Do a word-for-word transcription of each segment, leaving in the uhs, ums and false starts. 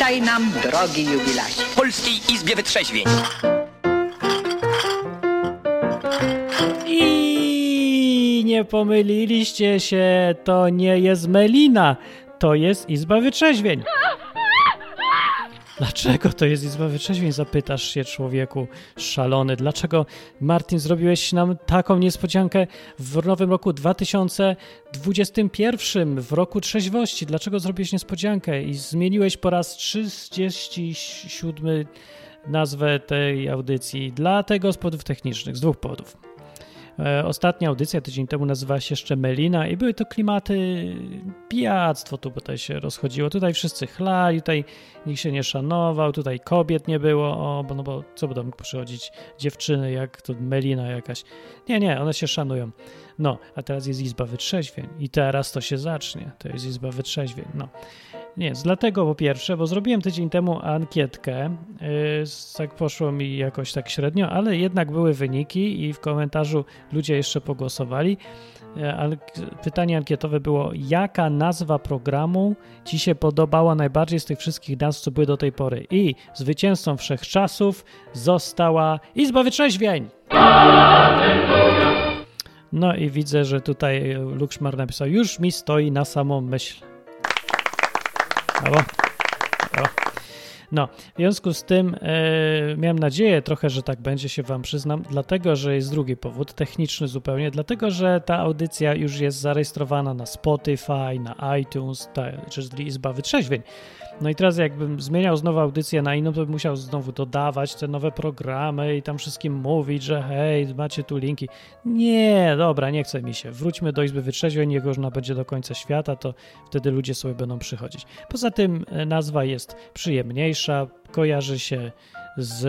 Witaj nam, drogi jubilacie. W Polskiej Izbie Wytrzeźwień. I nie pomyliliście się, to nie jest Melina, to jest Izba Wytrzeźwień. Dlaczego to jest Izba Wytrzeźwień, zapytasz się, człowieku szalony. Dlaczego, Martin, zrobiłeś nam taką niespodziankę w nowym roku dwa tysiące dwudziestym pierwszym, w roku trzeźwości? Dlaczego zrobiłeś niespodziankę i zmieniłeś po raz trzydziesty siódmy nazwę tej audycji? Dlatego z powodów technicznych, z dwóch powodów. E, ostatnia audycja tydzień temu nazywała się jeszcze Melina i były to klimaty, pijactwo tu tutaj się rozchodziło. Tutaj wszyscy chlali, tutaj nikt się nie szanował, tutaj kobiet nie było, o, bo, no bo co będą przychodzić dziewczyny, jak to Melina jakaś. Nie, nie, one się szanują. No, a teraz jest Izba Wytrzeźwień i teraz to się zacznie. To jest Izba Wytrzeźwień, no. Nie, dlatego po pierwsze, bo zrobiłem tydzień temu ankietkę, yy, tak poszło mi jakoś tak średnio, ale jednak były wyniki i w komentarzu ludzie jeszcze pogłosowali. Yy, ale pytanie ankietowe było, jaka nazwa programu ci się podobała najbardziej z tych wszystkich nazw, co były do tej pory? I zwycięzcą wszechczasów została Izba Wytrzeźwień! No i widzę, że tutaj Lukszmar napisał, już mi stoi na samą myśl. Brawo. Brawo. No, w związku z tym e, miałem nadzieję trochę, że tak będzie, się wam przyznam, dlatego, że jest drugi powód, techniczny zupełnie, dlatego, że ta audycja już jest zarejestrowana na Spotify, na iTunes, ta, czyli Izba Wytrzeźwień. No i teraz jakbym zmieniał znowu audycję na inną, to bym musiał znowu dodawać te nowe programy i tam wszystkim mówić, że hej, macie tu linki. Nie, dobra, nie chce mi się. Wróćmy do Izby Wytrzeźwień, niech już ona będzie do końca świata, to wtedy ludzie sobie będą przychodzić. Poza tym nazwa jest przyjemniejsza, kojarzy się z...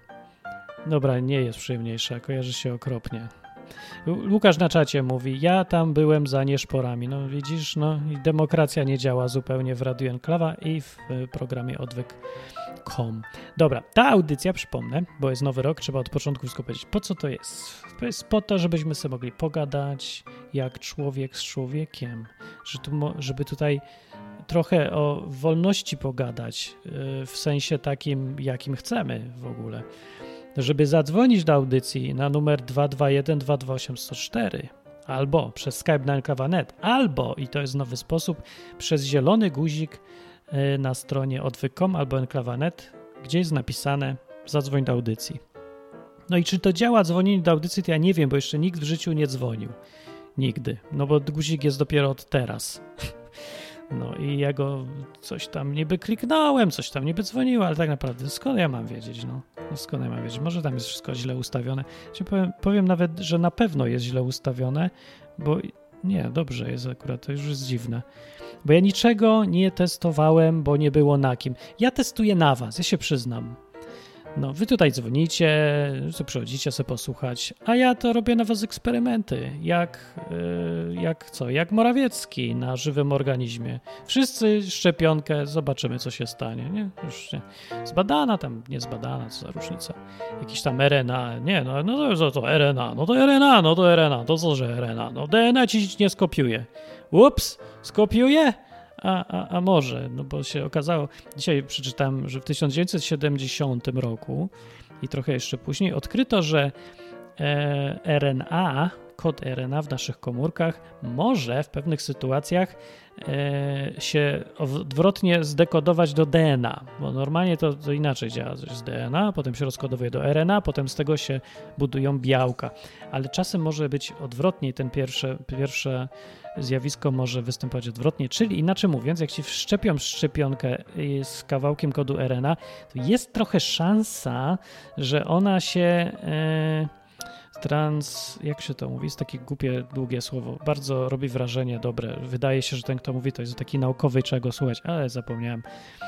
Dobra, nie jest przyjemniejsza, kojarzy się okropnie. Łukasz na czacie mówi, ja tam byłem za nieszporami. No widzisz, no i demokracja nie działa zupełnie w Radiu Enklawa i w programie odwyk kropka com. Dobra, ta audycja, przypomnę, bo jest nowy rok, trzeba od początku wszystko powiedzieć. Po co to jest? To jest po to, żebyśmy sobie mogli pogadać jak człowiek z człowiekiem, że tu, żeby tutaj trochę o wolności pogadać, w sensie takim, jakim chcemy w ogóle. Żeby zadzwonić do audycji na numer dwa dwa jeden dwa dwa osiem zero cztery albo przez Skype na enklawa kropka net, albo, i to jest nowy sposób, przez zielony guzik na stronie odwyk kropka com albo enklawa kropka net, gdzie jest napisane zadzwoń do audycji. No i czy to działa dzwonienie do audycji, to ja nie wiem, bo jeszcze nikt w życiu nie dzwonił. Nigdy. No bo guzik jest dopiero od teraz. No i ja go coś tam niby kliknąłem, coś tam niby dzwoniło, ale tak naprawdę skąd ja mam wiedzieć, no? no skąd ja mam wiedzieć? Może tam jest wszystko źle ustawione. Powiem, powiem nawet, że na pewno jest źle ustawione, bo nie, dobrze jest akurat, to już jest dziwne. Bo ja niczego nie testowałem, bo nie było na kim. Ja testuję na was, ja się przyznam. No, wy tutaj dzwonicie, sobie przychodzicie sobie posłuchać, a ja to robię na was eksperymenty, jak, yy, jak co, jak Morawiecki na żywym organizmie. Wszyscy szczepionkę, zobaczymy, co się stanie, nie? Już nie. Zbadana tam, nie zbadana, co za różnica. Jakiś tam R N A, nie, no, no to, to R N A, no to R N A, no to R N A, to co, że R N A, no D N A ci nie skopiuje. Ups, skopiuje? A, a, a może, no bo się okazało, dzisiaj przeczytałem, że w tysiąc dziewięćset siedemdziesiątym roku i trochę jeszcze później odkryto, że e, R N A, kod R N A w naszych komórkach może w pewnych sytuacjach e, się odwrotnie zdekodować do D N A, bo normalnie to, to inaczej działa, to jest D N A, potem się rozkodowuje do R N A, potem z tego się budują białka, ale czasem może być odwrotnie, ten pierwsze, pierwsze zjawisko może występować odwrotnie, czyli inaczej mówiąc, jak ci wszczepią szczepionkę z kawałkiem kodu R N A, to jest trochę szansa, że ona się e, trans... jak się to mówi? Jest takie głupie, długie słowo. Bardzo robi wrażenie dobre. Wydaje się, że ten, kto mówi, to jest taki naukowy i trzeba go słuchać, ale zapomniałem.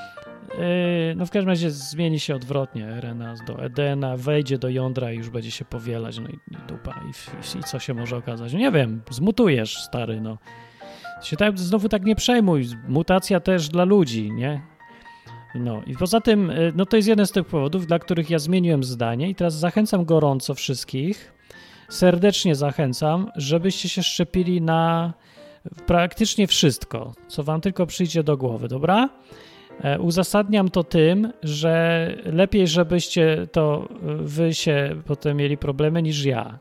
E, no w każdym razie zmieni się odwrotnie R N A do D N A, wejdzie do jądra i już będzie się powielać, no i, i dupa. I, i, I co się może okazać? Nie wiem, zmutujesz, stary, no. Się tak, znowu tak nie przejmuj. Mutacja też dla ludzi, nie? No i poza tym, no to jest jeden z tych powodów, dla których ja zmieniłem zdanie i teraz zachęcam gorąco wszystkich, serdecznie zachęcam, żebyście się szczepili na praktycznie wszystko, co wam tylko przyjdzie do głowy, dobra? Uzasadniam to tym, że lepiej, żebyście to wy się potem mieli problemy niż ja.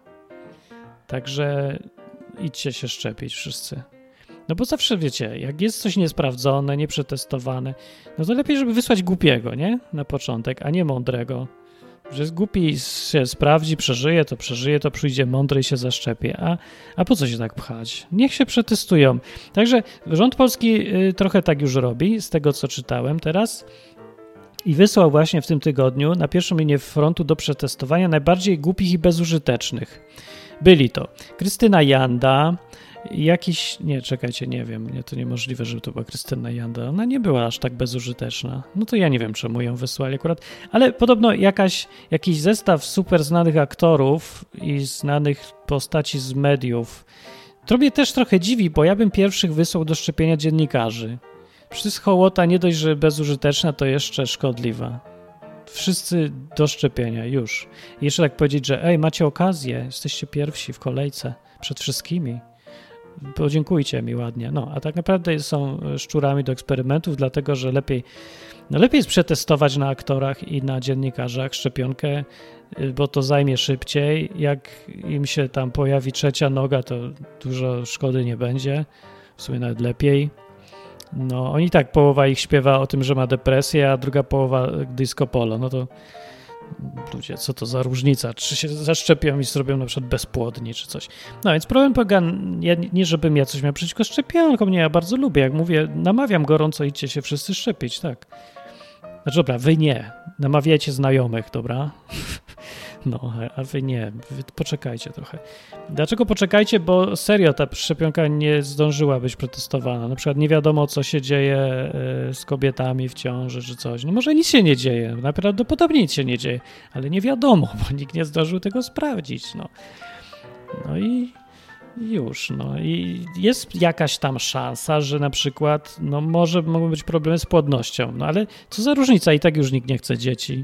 Także idźcie się szczepić wszyscy. No bo zawsze wiecie, jak jest coś niesprawdzone, nieprzetestowane, no to lepiej, żeby wysłać głupiego, nie? Na początek, a nie mądrego. Że jest głupi się sprawdzi, przeżyje, to przeżyje, to przyjdzie mądry i się zaszczepi. A, a po co się tak pchać? Niech się przetestują. Także rząd polski y, trochę tak już robi, z tego co czytałem teraz. I wysłał właśnie w tym tygodniu na pierwszą linię frontu do przetestowania najbardziej głupich i bezużytecznych. Byli to Krystyna Janda, jakiś, nie, czekajcie, nie wiem, nie, to niemożliwe, żeby to była Krystyna Janda, ona nie była aż tak bezużyteczna, no to ja nie wiem, czemu ją wysłali akurat, ale podobno jakaś, jakiś zestaw super znanych aktorów i znanych postaci z mediów, to mnie też trochę dziwi, bo ja bym pierwszych wysłał do szczepienia dziennikarzy. Przecież hołota nie dość, że bezużyteczna, to jeszcze szkodliwa. Wszyscy do szczepienia, już. I jeszcze tak powiedzieć, że ej, macie okazję, jesteście pierwsi w kolejce, przed wszystkimi. Podziękujcie mi ładnie. No, a tak naprawdę są szczurami do eksperymentów, dlatego że lepiej, no lepiej jest przetestować na aktorach i na dziennikarzach szczepionkę, bo to zajmie szybciej. Jak im się tam pojawi trzecia noga, to dużo szkody nie będzie. W sumie nawet lepiej. No, oni tak, połowa ich śpiewa o tym, że ma depresję, a druga połowa disco polo. No to ludzie, co to za różnica? Czy się zaszczepią i zrobią na przykład bezpłodni, czy coś. No więc problem polega, ja, nie żebym ja coś miał przeciwko szczepionkom, nie, ja bardzo lubię, jak mówię, namawiam gorąco, idźcie się wszyscy szczepić, tak. Znaczy dobra, wy nie, namawiajcie znajomych, dobra? No, a wy nie, wy poczekajcie trochę. Dlaczego poczekajcie? Bo serio ta szczepionka nie zdążyła być przetestowana. Na przykład nie wiadomo, co się dzieje z kobietami w ciąży czy coś. No może nic się nie dzieje, najprawdopodobniej nic się nie dzieje, ale nie wiadomo, bo nikt nie zdążył tego sprawdzić. No, no i już, no i jest jakaś tam szansa, że na przykład, no może mogą być problemy z płodnością, no ale co za różnica, i tak już nikt nie chce dzieci.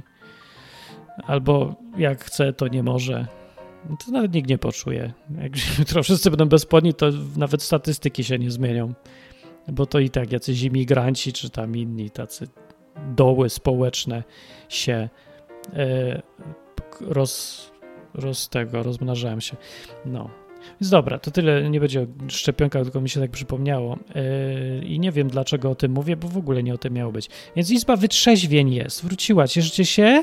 Albo jak chce, to nie może. To nawet nikt nie poczuje. Jak jutro wszyscy będą bezpłodni, to nawet statystyki się nie zmienią. Bo to i tak jacyś imigranci, czy tam inni tacy doły społeczne się e, roz, roz tego, rozmnażają się. No. Więc dobra, to tyle, nie będzie o szczepionkach, tylko mi się tak przypomniało. Yy, I nie wiem, dlaczego o tym mówię, bo w ogóle nie o tym miało być. Więc Izba Wytrzeźwień jest. Wróciła. Cieszycie się?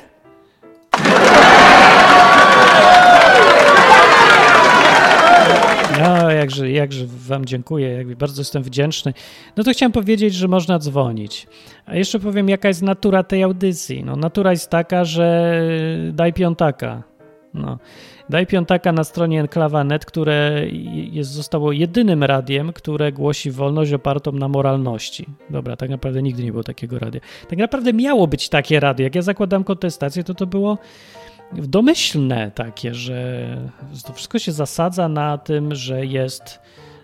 No, jakże, jakże wam dziękuję, jakby bardzo jestem wdzięczny. No to chciałem powiedzieć, że można dzwonić. A jeszcze powiem, jaka jest natura tej audycji. No, natura jest taka, że daj piątaka. No. Daj piątaka na stronie enklawa kropka net, które jest, zostało jedynym radiem, które głosi wolność opartą na moralności. Dobra, tak naprawdę nigdy nie było takiego radia. Tak naprawdę miało być takie radio. Jak ja zakładam kontestację, to to było domyślne takie, że to wszystko się zasadza na tym, że jest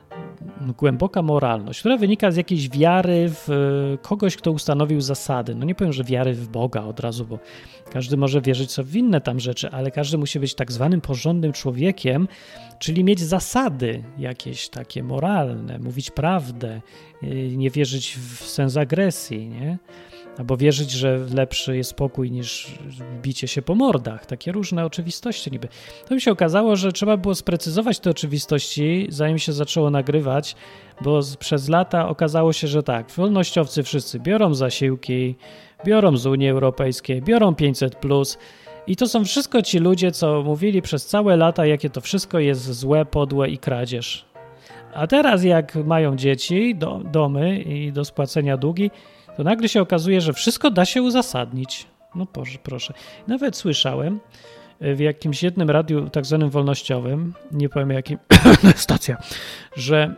głęboka moralność, która wynika z jakiejś wiary w kogoś, kto ustanowił zasady. No nie powiem, że wiary w Boga od razu, bo każdy może wierzyć w inne tam rzeczy, ale każdy musi być tak zwanym porządnym człowiekiem, czyli mieć zasady jakieś takie moralne, mówić prawdę, nie wierzyć w sens agresji, nie? Albo wierzyć, że lepszy jest spokój niż bicie się po mordach. Takie różne oczywistości niby. To mi się okazało, że trzeba było sprecyzować te oczywistości, zanim się zaczęło nagrywać, bo z, przez lata okazało się, że tak, wolnościowcy wszyscy biorą zasiłki, biorą z Unii Europejskiej, biorą pięćset plus i to są wszystko ci ludzie, co mówili przez całe lata, jakie to wszystko jest złe, podłe i kradzież. A teraz jak mają dzieci, do, domy i do spłacenia długi, to nagle się okazuje, że wszystko da się uzasadnić. No proszę, proszę. Nawet słyszałem w jakimś jednym radiu tak zwanym wolnościowym, nie powiem jakim, stacja, że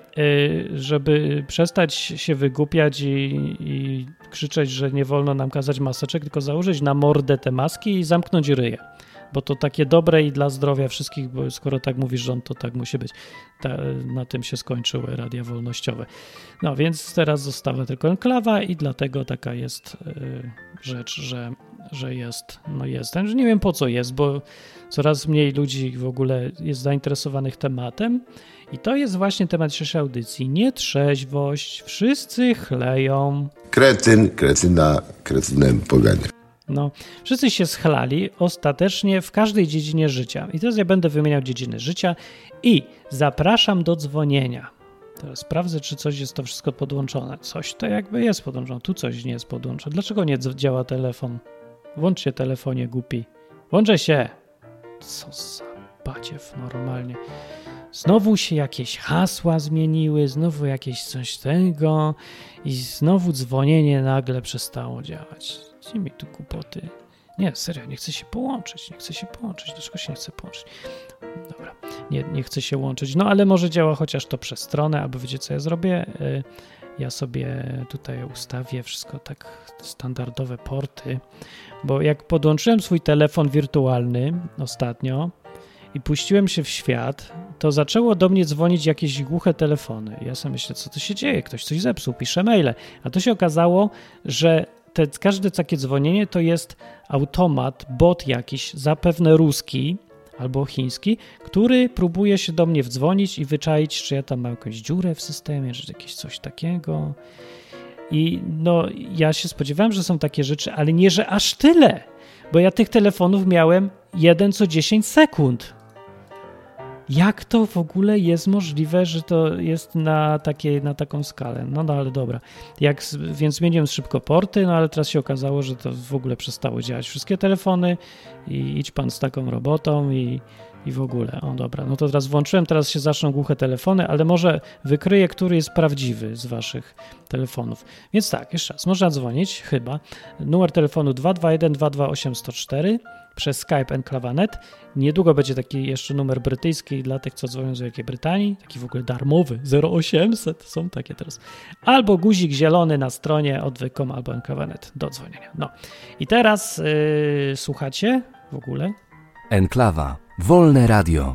żeby przestać się wygłupiać i, i krzyczeć, że nie wolno nam kazać maseczek, tylko założyć na mordę te maski i zamknąć ryje. Bo to takie dobre i dla zdrowia wszystkich, bo skoro tak mówi rząd, to tak musi być. Ta, na tym się skończyły radia wolnościowe. No więc teraz została tylko enklawa i dlatego taka jest y, rzecz, że, że jest. No jest. Także nie wiem po co jest, bo coraz mniej ludzi w ogóle jest zainteresowanych tematem I to jest właśnie temat dzisiejszej audycji. Nietrzeźwość. Wszyscy chleją. Kretyn, kretyna, kretynem pogania. No, wszyscy się schlali ostatecznie w każdej dziedzinie życia. I teraz ja będę wymieniał dziedziny życia i zapraszam do dzwonienia. Teraz sprawdzę, czy coś jest to wszystko podłączone. Coś to jakby jest podłączone. Tu coś nie jest podłączone. Dlaczego nie działa telefon? Włącz się telefonie, głupi. Włączę się. Co za badziew normalnie. Znowu się jakieś hasła zmieniły, znowu jakieś coś tego i znowu dzwonienie nagle przestało działać. Gdzie mi tu kłopoty? Nie, serio, nie chcę się połączyć, nie chcę się połączyć. Dlaczego się nie chcę połączyć? Dobra, nie, nie chcę się łączyć. No ale może działa chociaż to przez stronę, albo wiecie co ja zrobię? Ja sobie tutaj ustawię wszystko tak standardowe porty, bo jak podłączyłem swój telefon wirtualny ostatnio i puściłem się w świat, to zaczęło do mnie dzwonić jakieś głuche telefony. Ja sobie myślę, co to się dzieje? Ktoś coś zepsuł, pisze maile. A to się okazało, że te, każde takie dzwonienie to jest automat, bot jakiś, zapewne ruski albo chiński, który próbuje się do mnie wdzwonić i wyczaić, czy ja tam mam jakąś dziurę w systemie, czy jakieś coś takiego. I no, ja się spodziewałem, że są takie rzeczy, ale nie, że aż tyle, bo ja tych telefonów miałem jeden co dziesięć sekund. Jak to w ogóle jest możliwe, że to jest na, takiej, na taką skalę? No, no ale dobra. Jak, więc zmieniłem szybko porty, no ale teraz się okazało, że to w ogóle przestało działać wszystkie telefony i idź pan z taką robotą i, i w ogóle. O dobra, no to teraz włączyłem, teraz się zaczną głuche telefony, ale może wykryję, który jest prawdziwy z waszych telefonów. Więc tak, jeszcze raz, można dzwonić, chyba. Numer telefonu dwa dwa jeden dwa dwa osiem zero cztery przez Skype Enklawa kropka net. Niedługo będzie taki jeszcze numer brytyjski dla tych, co dzwonią z Wielkiej Brytanii, taki w ogóle darmowy, zero osiemset, są takie teraz. Albo guzik zielony na stronie odwyk kropka com albo enklawa kropka net do dzwonienia. No i teraz yy, słuchacie w ogóle? Enklawa, wolne radio.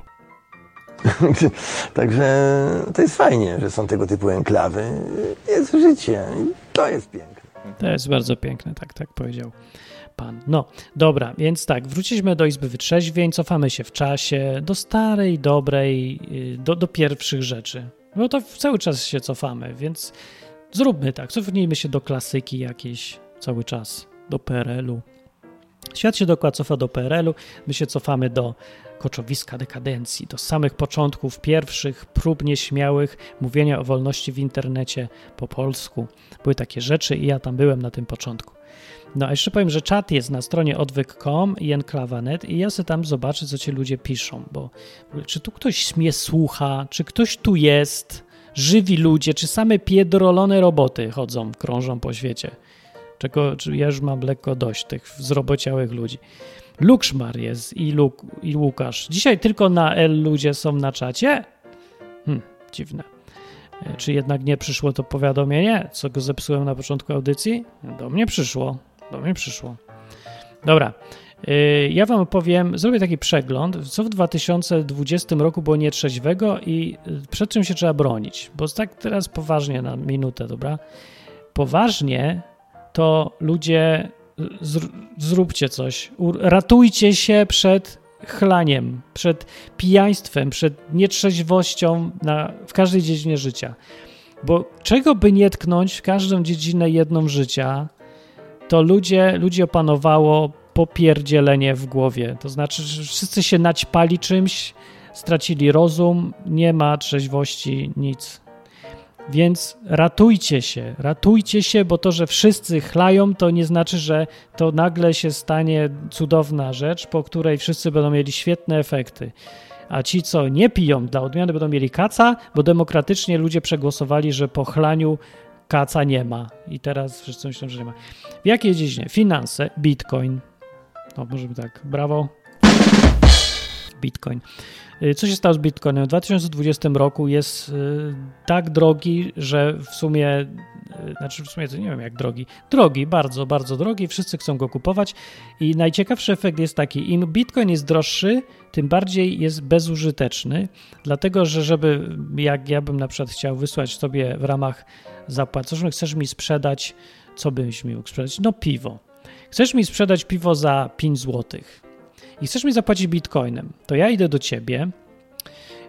Także to jest fajnie, że są tego typu enklawy. Jest życie i to jest piękne. To jest bardzo piękne, tak, tak powiedział pan. No, dobra, więc tak, wróciliśmy do Izby Wytrzeźwień, cofamy się w czasie, do starej, dobrej, do, do pierwszych rzeczy. No to cały czas się cofamy, więc zróbmy tak, cofnijmy się do klasyki jakiejś cały czas, do P R L u. Świat się dokładnie cofa do P R L u, my się cofamy do koczowiska dekadencji, do samych początków, pierwszych prób nieśmiałych mówienia o wolności w internecie po polsku. Były takie rzeczy i ja tam byłem na tym początku. No a jeszcze powiem, że czat jest na stronie odwyk kropka com i enklawa kropka net i ja sobie tam zobaczę, co ci ludzie piszą, bo czy tu ktoś mnie słucha, czy ktoś tu jest, żywi ludzie, czy same pierdolone roboty chodzą, krążą po świecie. Czego czy ja już mam lekko dość tych zrobociałych ludzi. Lukszmar jest i, Luk, i Łukasz. Dzisiaj tylko na L ludzie są na czacie? Hm, dziwne. Czy jednak nie przyszło to powiadomienie, co go zepsułem na początku audycji? Do mnie przyszło. Do mnie przyszło. Dobra. Ja wam opowiem, zrobię taki przegląd, co w dwa tysiące dwudziestym roku było nietrzeźwego i przed czym się trzeba bronić. Bo tak teraz poważnie na minutę, dobra? Poważnie to ludzie zr- zróbcie coś. Ratujcie się przed chlaniem, przed pijaństwem, przed nietrzeźwością na, w każdej dziedzinie życia. Bo czego by nie tknąć w każdą dziedzinę jedną życia, to ludzie, ludzi opanowało popierdzielenie w głowie. To znaczy, że wszyscy się naćpali czymś, stracili rozum, nie ma trzeźwości, nic. Więc ratujcie się, ratujcie się, bo to, że wszyscy chlają, to nie znaczy, że to nagle się stanie cudowna rzecz, po której wszyscy będą mieli świetne efekty. A ci, co nie piją, dla odmiany będą mieli kaca, bo demokratycznie ludzie przegłosowali, że po chlaniu kaca nie ma. I teraz wszyscy myślą, że nie ma. W jakiej dziedzinie? Finanse, bitcoin. No, może tak, brawo. Bitcoin. Co się stało z Bitcoinem? W dwa tysiące dwudziestym roku jest y, tak drogi, że w sumie, y, znaczy w sumie to nie wiem jak drogi, drogi, bardzo, bardzo drogi, wszyscy chcą go kupować i najciekawszy efekt jest taki, im Bitcoin jest droższy, tym bardziej jest bezużyteczny, dlatego, że żeby, jak ja bym na przykład chciał wysłać sobie w ramach zapłat, co chcesz mi sprzedać, co byś mi mógł sprzedać? No piwo. Chcesz mi sprzedać piwo za pięć złotych. I chcesz mi zapłacić bitcoinem, to ja idę do ciebie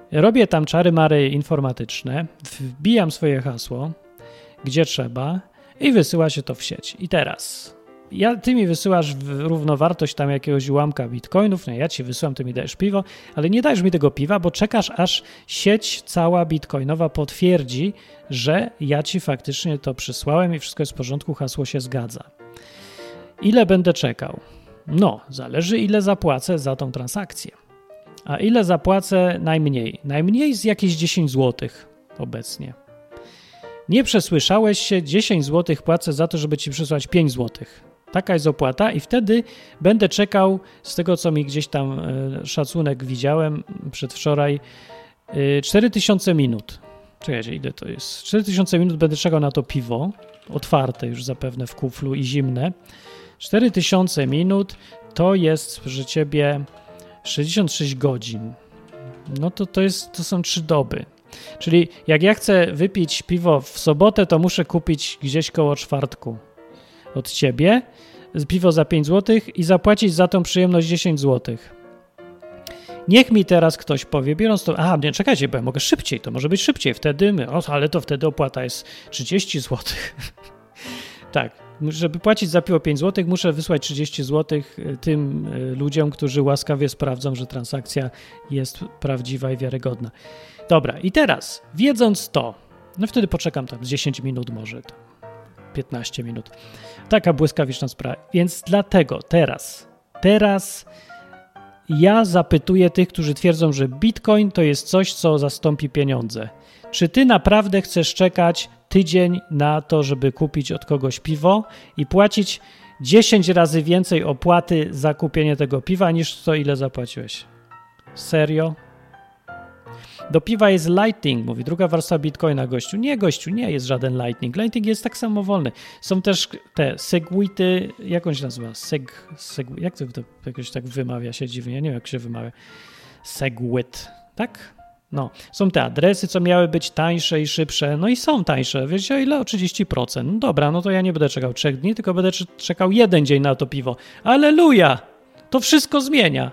robię tam czary-mary informatyczne, wbijam swoje hasło, gdzie trzeba i wysyła się to w sieć. I teraz ja, ty mi wysyłasz równowartość tam jakiegoś ułamka bitcoinów, no ja ci wysyłam, ty mi dajesz piwo, ale nie dajesz mi tego piwa, bo czekasz, aż sieć cała bitcoinowa potwierdzi, że ja ci faktycznie to przysłałem i wszystko jest w porządku, hasło się zgadza. Ile będę czekał? No, zależy ile zapłacę za tą transakcję. A ile zapłacę najmniej? Najmniej z jakieś dziesięć złotych obecnie. Nie przesłyszałeś się, dziesięć złotych płacę za to, żeby ci przysłać pięć złotych. Taka jest opłata i wtedy będę czekał, z tego co mi gdzieś tam y, szacunek widziałem przedwczoraj, y, cztery tysiące minut. Czekajcie, ile to jest? cztery tysiące minut będę czekał na to piwo, otwarte już zapewne w kuflu i zimne. cztery tysiące minut to jest, proszę ciebie, sześćdziesiąt sześć godzin. No to to, jest, to są trzy doby. Czyli jak ja chcę wypić piwo w sobotę, to muszę kupić gdzieś koło czwartku od ciebie piwo za pięć złotych i zapłacić za tą przyjemność dziesięć złotych. Niech mi teraz ktoś powie, biorąc to, a nie, czekajcie, bo ja mogę szybciej, to może być szybciej, wtedy my, o, ale to wtedy opłata jest trzydzieści złotych. Tak, żeby płacić za piwo pięć złotych, muszę wysłać trzydzieści złotych tym ludziom, którzy łaskawie sprawdzą, że transakcja jest prawdziwa i wiarygodna. Dobra, i teraz, wiedząc to, no wtedy poczekam tam z dziesięć minut może, tam piętnaście minut. Taka błyskawiczna sprawa. Więc dlatego teraz, teraz ja zapytuję tych, którzy twierdzą, że Bitcoin to jest coś, co zastąpi pieniądze. Czy ty naprawdę chcesz czekać tydzień na to, żeby kupić od kogoś piwo i płacić dziesięć razy więcej opłaty za kupienie tego piwa, niż to, ile zapłaciłeś? Serio? Do piwa jest Lightning, mówi druga warstwa Bitcoina, gościu. Nie, gościu, nie jest żaden Lightning. Lightning jest tak samo wolny. Są też te segwity, jak on się nazywa? Seg, seg, jak to, to jakoś tak wymawia się dziwnie? Ja nie wiem, jak się wymawia. Segwit, tak? No, są te adresy, co miały być tańsze i szybsze, no i są tańsze. Wiecie, o ile? O trzydzieści procent. No dobra, no to ja nie będę czekał trzech dni, tylko będę czekał jeden dzień na to piwo. Alleluja! To wszystko zmienia.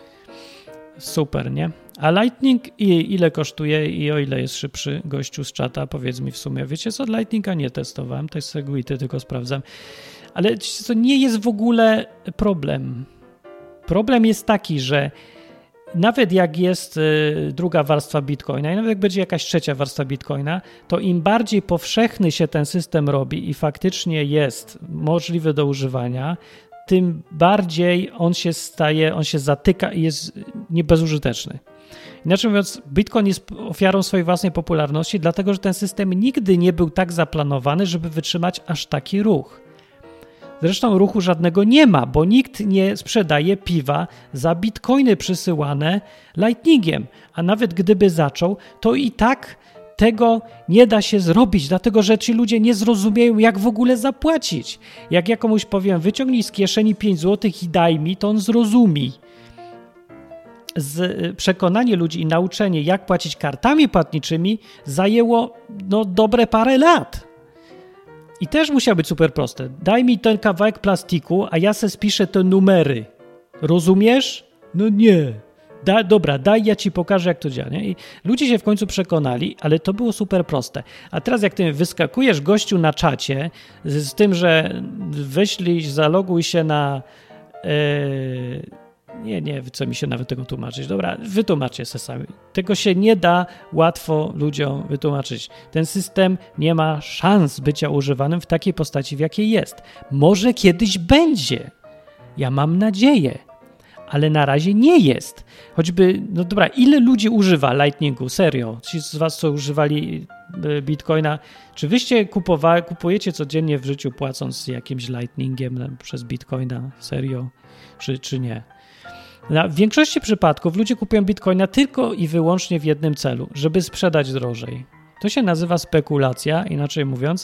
Super, nie? A Lightning i ile kosztuje i o ile jest szybszy, gościu z czata, powiedz mi w sumie. Wiecie co, Lightninga nie testowałem, to jest Segwity, tylko sprawdzam. Ale to nie jest w ogóle problem. Problem jest taki, że nawet jak jest y, druga warstwa Bitcoina i nawet jak będzie jakaś trzecia warstwa Bitcoina, to im bardziej powszechny się ten system robi i faktycznie jest możliwy do używania, tym bardziej on się staje, on się zatyka i jest niebezużyteczny. Inaczej mówiąc, Bitcoin jest ofiarą swojej własnej popularności, dlatego że ten system nigdy nie był tak zaplanowany, żeby wytrzymać aż taki ruch. Zresztą ruchu żadnego nie ma, bo nikt nie sprzedaje piwa za bitcoiny przysyłane Lightningiem, a nawet gdyby zaczął, to i tak tego nie da się zrobić, dlatego że ci ludzie nie zrozumieją, jak w ogóle zapłacić. Jak ja komuś powiem, wyciągnij z kieszeni pięć złotych i daj mi, to on zrozumie. Z, przekonanie ludzi i nauczenie, jak płacić kartami płatniczymi, zajęło no, dobre parę lat. I też musiało być super proste. Daj mi ten kawałek plastiku, a ja se spiszę te numery. Rozumiesz? No nie. Da, dobra, daj, ja ci pokażę, jak to działa. Nie? I ludzie się w końcu przekonali, ale to było super proste. A teraz jak ty wyskakujesz gościu na czacie z, z tym, że wyślij, zaloguj się na... Yy, nie, nie, co mi się nawet tego tłumaczyć. Dobra, wytłumaczcie se sami. Tego się nie da łatwo ludziom wytłumaczyć. Ten system nie ma szans bycia używanym w takiej postaci, w jakiej jest. Może kiedyś będzie. Ja mam nadzieję. Ale na razie nie jest. Choćby, no dobra, ile ludzi używa Lightningu? Serio? Ci z was, co używali Bitcoina, czy wyście kupowali, kupujecie codziennie w życiu płacąc jakimś Lightningiem przez Bitcoina? Serio? Czy, czy nie? W większości przypadków ludzie kupują Bitcoina tylko i wyłącznie w jednym celu, żeby sprzedać drożej. To się nazywa spekulacja, inaczej mówiąc.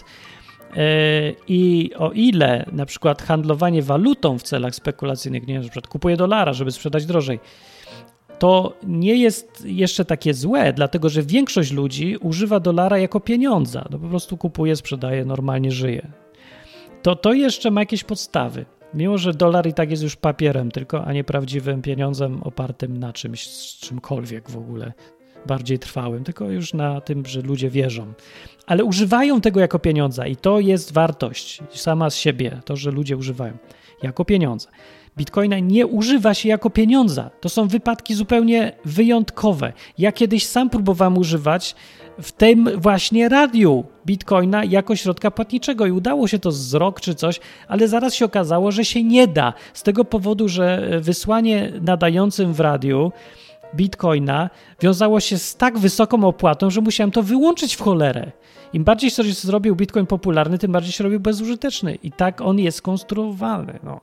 I o ile na przykład handlowanie walutą w celach spekulacyjnych, nie wiem, na przykład kupuję dolara, żeby sprzedać drożej, to nie jest jeszcze takie złe, dlatego że większość ludzi używa dolara jako pieniądza. To po prostu kupuje, sprzedaje, normalnie żyje. To to jeszcze ma jakieś podstawy. Mimo że dolar i tak jest już papierem tylko, a nie prawdziwym pieniądzem opartym na czymś, czymkolwiek w ogóle. bardziej trwałym, tylko już na tym, że ludzie wierzą. Ale używają tego jako pieniądza i to jest wartość sama z siebie, to, że ludzie używają jako pieniądza. Bitcoina nie używa się jako pieniądza. To są wypadki zupełnie wyjątkowe. Ja kiedyś sam próbowałem używać w tym właśnie radiu Bitcoina jako środka płatniczego i udało się to z rok czy coś, ale zaraz się okazało, że się nie da. Z tego powodu, że wysłanie nadającym w radiu Bitcoina wiązało się z tak wysoką opłatą, że musiałem to wyłączyć w cholerę. Im bardziej się zrobił Bitcoin popularny, tym bardziej się robił bezużyteczny. I tak on jest konstruowany. No.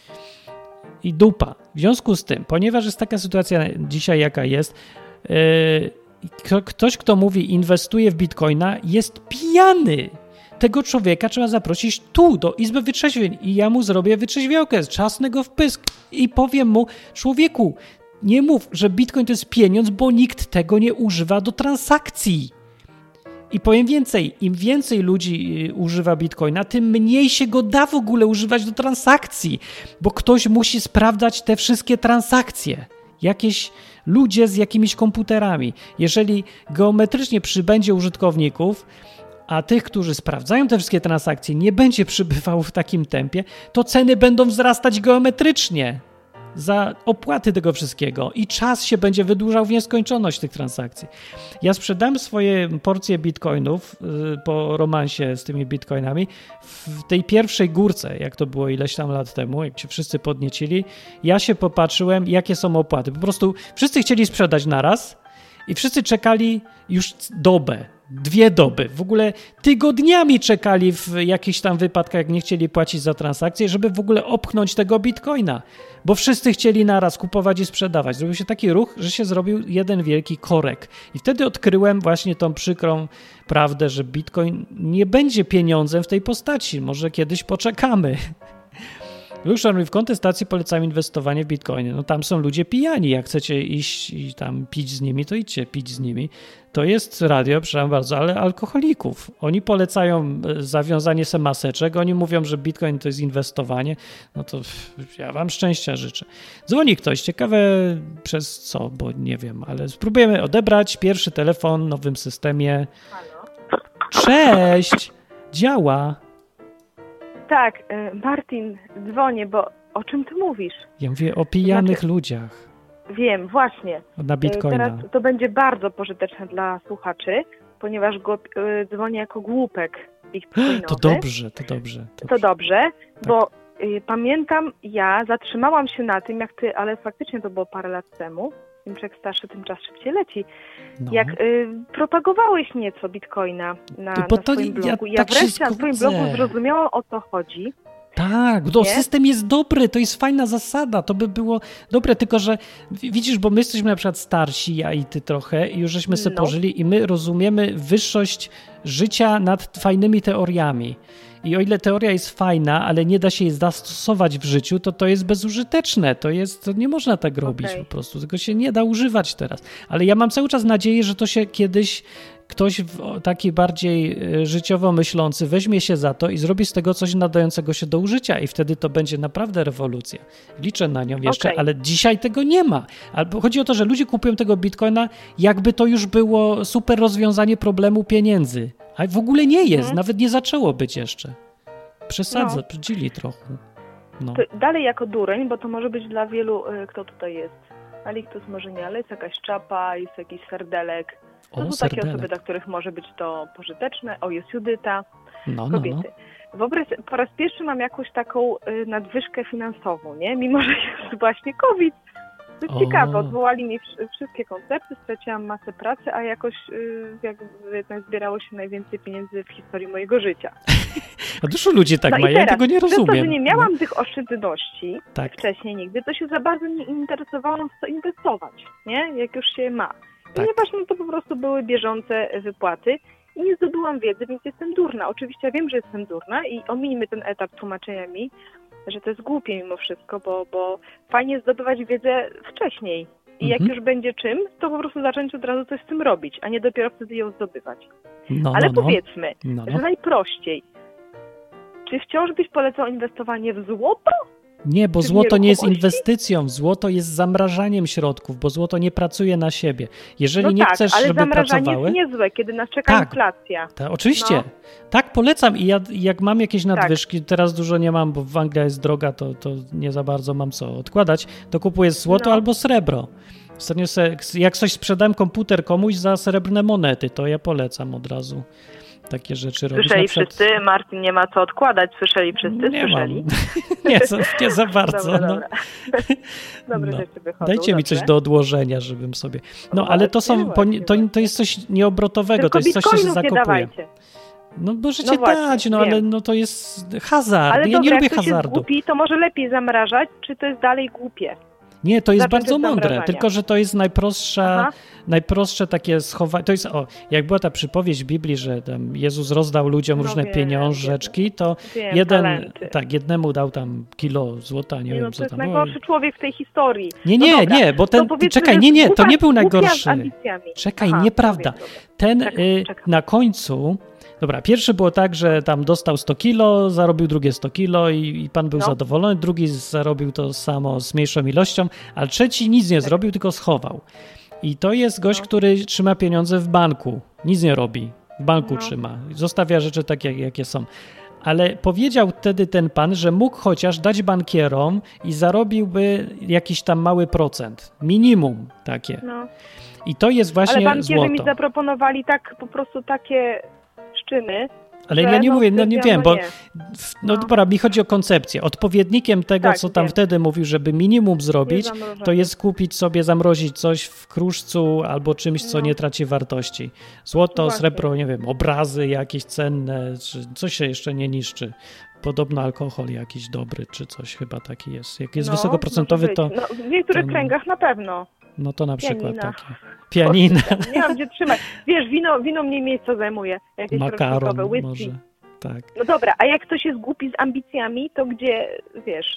I dupa. W związku z tym, ponieważ jest taka sytuacja dzisiaj, jaka jest, yy, ktoś, kto mówi inwestuje w Bitcoina, jest pijany. Tego człowieka trzeba zaprosić tu, do Izby Wytrzeźwień i ja mu zrobię wytrzeźwiałkę, trzasnę go w pysk i powiem mu, człowieku, nie mów, że Bitcoin to jest pieniądz, bo nikt tego nie używa do transakcji. I powiem więcej, im więcej ludzi używa Bitcoina, tym mniej się go da w ogóle używać do transakcji, bo ktoś musi sprawdzać te wszystkie transakcje. Jakieś ludzie z jakimiś komputerami. Jeżeli geometrycznie przybędzie użytkowników, a tych, którzy sprawdzają te wszystkie transakcje, nie będzie przybywało w takim tempie, to ceny będą wzrastać geometrycznie za opłaty tego wszystkiego i czas się będzie wydłużał w nieskończoność tych transakcji. Ja sprzedałem swoje porcje bitcoinów yy, po romansie z tymi bitcoinami w tej pierwszej górce, jak to było ileś tam lat temu, jak się wszyscy podniecili. Ja się popatrzyłem, jakie są opłaty. Po prostu wszyscy chcieli sprzedać naraz i wszyscy czekali już dobę, dwie doby. W ogóle tygodniami czekali w jakichś tam wypadkach, jak nie chcieli płacić za transakcje, żeby w ogóle opchnąć tego bitcoina, bo wszyscy chcieli naraz kupować i sprzedawać. Zrobił się taki ruch, że się zrobił jeden wielki korek. I wtedy odkryłem właśnie tą przykrą prawdę, że bitcoin nie będzie pieniądzem w tej postaci. Może kiedyś poczekamy. Już w kontestacji polecam inwestowanie w bitcoiny. No tam są ludzie pijani. Jak chcecie iść i tam pić z nimi, to idźcie pić z nimi. To jest radio, przepraszam bardzo, ale alkoholików. Oni polecają zawiązanie se maseczek. Oni mówią, że bitcoin to jest inwestowanie. No to ja wam szczęścia życzę. Dzwoni ktoś. Ciekawe przez co, bo nie wiem, ale spróbujemy odebrać pierwszy telefon w nowym systemie. Halo? Cześć! Działa. Tak, Martin, dzwonię, bo o czym ty mówisz? Ja mówię o pijanych Znaczy, ludziach. Wiem, właśnie. Na bitcoina. Teraz to będzie bardzo pożyteczne dla słuchaczy, ponieważ go, y, dzwonię jako głupek bitcoinowy. To dobrze, to dobrze. To, to dobrze, tak. Bo y, pamiętam, ja zatrzymałam się na tym, jak ty, ale faktycznie to było parę lat temu, im człowiek starszy, tym czas szybciej leci, no. jak y, propagowałeś nieco bitcoina na, Bo na to swoim blogu. ja Ja, tak wreszcie na zgodzę. swoim blogu zrozumiałam, o co chodzi. Tak, to Nie? system jest dobry, to jest fajna zasada, to by było dobre, tylko że widzisz, bo my jesteśmy na przykład starsi, ja i ty trochę, i już żeśmy sobie No. pożyli i my rozumiemy wyższość życia nad fajnymi teoriami. I o ile teoria jest fajna, ale nie da się jej zastosować w życiu, to to jest bezużyteczne, to jest, to nie można tak robić Okay. po prostu, tego się nie da używać teraz. Ale ja mam cały czas nadzieję, że to się kiedyś ktoś taki bardziej życiowo myślący weźmie się za to i zrobi z tego coś nadającego się do użycia i wtedy to będzie naprawdę rewolucja. Liczę na nią jeszcze, Okay. ale dzisiaj tego nie ma. Albo chodzi o to, że ludzie kupują tego bitcoina, jakby to już było super rozwiązanie problemu pieniędzy. A w ogóle nie jest, Mhm. nawet nie zaczęło być jeszcze. Przesadza, No. przydzili trochę. No. To dalej jako dureń, bo to może być dla wielu, y, kto tutaj jest. Aliktus może nie, ale jest jakaś czapa, jest jakiś serdelek. To O, są serdelek. takie osoby, dla których może być to pożyteczne. O, jest Judyta, No, no, no. kobiety. Wyobraź, po raz pierwszy mam jakąś taką y, nadwyżkę finansową, nie? Mimo, że jest właśnie COVID. To jest O. ciekawe, odwołali mi wsz- wszystkie koncerty, straciłam masę pracy, a jakoś y, jak jednak zbierało się najwięcej pieniędzy w historii mojego życia. A dużo ludzi tak No ma, i ja teraz, tego nie przez rozumiem. to, że nie miałam No. tych oszczędności Tak. wcześniej nigdy, to się za bardzo nie interesowałam, w co inwestować, nie? Jak już się ma. Tak. Ponieważ no, to po prostu były bieżące wypłaty i nie zdobyłam wiedzy, więc jestem durna. Oczywiście ja wiem, że jestem durna i ominijmy ten etap tłumaczenia mi, że to jest głupie mimo wszystko, bo, bo fajnie zdobywać wiedzę wcześniej. I jak Mhm. już będzie czym, to po prostu zacząć od razu coś z tym robić, a nie dopiero wtedy ją zdobywać. No, Ale no, no. powiedzmy, No, że no. najprościej. Czy wciąż byś polecał inwestowanie w złoto? Nie, bo Czy w złoto nie jest nieruchomości? inwestycją, złoto jest zamrażaniem środków, bo złoto nie pracuje na siebie. Jeżeli No nie tak, chcesz, ale żeby zamrażanie pracowały... jest niezłe, kiedy nas czeka Tak. inflacja. Ta, oczywiście, No. tak polecam i ja, jak mam jakieś Tak. nadwyżki, teraz dużo nie mam, bo w Anglii jest droga, to, to nie za bardzo mam co odkładać, to kupuję złoto No. albo srebro. Ostatnio se, jak coś sprzedałem komputer komuś za srebrne monety, to ja polecam od razu takie rzeczy robić. Słyszeli Na przykład- wszyscy, Martin nie ma co odkładać, słyszeli wszyscy, Nie słyszeli. mam. nie, za, nie za bardzo. Dobra, no. dobra. Dobre No. rzeczy wychodzą. Dajcie mi dobrze. coś do odłożenia, żebym sobie... No, No ale to są, właśnie, po- właśnie, to, to jest coś nieobrotowego, Tylko to jest coś, co się bitcoinów nie zakopuje. dawajcie. No możecie No właśnie, dać, no ale wiem. no to jest hazard. Ale ja dobra, nie lubię jak ktoś jest hazardu. głupi, to może lepiej zamrażać, czy to jest dalej głupie? Nie, to jest zacząć bardzo od mądre, zamrażania. tylko że to jest najprostsza, Aha. najprostsze takie schowanie. To jest, o, jak była ta przypowieść w Biblii, że tam Jezus rozdał ludziom No różne wiem, pieniążeczki, to Wiem, jeden, talenty. tak, jednemu dał tam kilo złota, nie, Nie, wiem no, co to jest tam. najgorszy człowiek w tej historii. Nie, No nie, dobra, nie, bo ten, to powiedzmy, czekaj, że nie, nie, to głupia- nie był głupia najgorszy. z ambicjami. Czekaj, Aha, nieprawda. powiedz, dobra. Ten Czekam, y, czekam. na końcu, dobra, pierwszy było tak, że tam dostał sto kilo, zarobił drugie sto kilo i, i pan był No. zadowolony, drugi zarobił to samo z mniejszą ilością, a trzeci nic nie zrobił, tylko schował. I to jest gość, No. który trzyma pieniądze w banku, nic nie robi, w banku No. trzyma, zostawia rzeczy takie, jakie są. Ale powiedział wtedy ten pan, że mógł chociaż dać bankierom i zarobiłby jakiś tam mały procent, minimum takie. No. I to jest właśnie Ale bankierzy złoto. mi zaproponowali tak, po prostu takie szczyny. Ale że ja nie no mówię, no nie stwierdziłam, wiem, bo nie. w- no No. dobra, mi chodzi o koncepcję. Odpowiednikiem tego, Tak, co tam wiem. wtedy mówił, żeby minimum zrobić, zamrożenie. to jest kupić sobie, zamrozić coś w kruszcu albo czymś, co No. nie traci wartości. Złoto, Właśnie. srebro, nie wiem, obrazy jakieś cenne, czy coś się jeszcze nie niszczy. Podobno alkohol jakiś dobry, czy coś chyba taki jest. Jak jest No, wysokoprocentowy, może to, być. No, w niektórych to- kręgach na pewno. no to na przykład Pianina. takie. Pianina, Nie mam gdzie trzymać. Wiesz, wino, wino mniej miejsca zajmuje. Jakieś makaron rocznikowe, whisky. może. Tak. No dobra, a jak ktoś jest głupi z ambicjami, to gdzie, wiesz...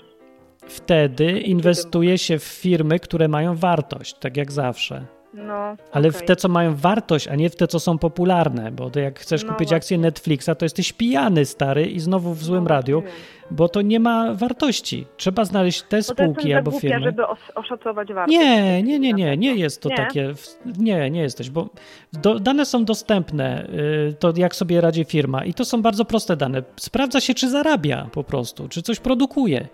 Wtedy inwestuje się w firmy, które mają wartość, tak jak zawsze. No, Ale w okej. te, co mają wartość, a nie w te, co są popularne, bo to jak chcesz No kupić właśnie. akcję Netflixa, to jesteś pijany, stary, i znowu w złym No radiu, właśnie wiem. bo to nie ma wartości. Trzeba znaleźć te Bo to jestem spółki za albo głupia, firmy. żeby os- oszacować wartość. Nie, nie, nie, nie, nie pewno. jest to Nie? takie, w- nie, nie jesteś, bo do, dane są dostępne, y, to jak sobie radzi firma i to są bardzo proste dane. Sprawdza się, czy zarabia po prostu, czy coś produkuje.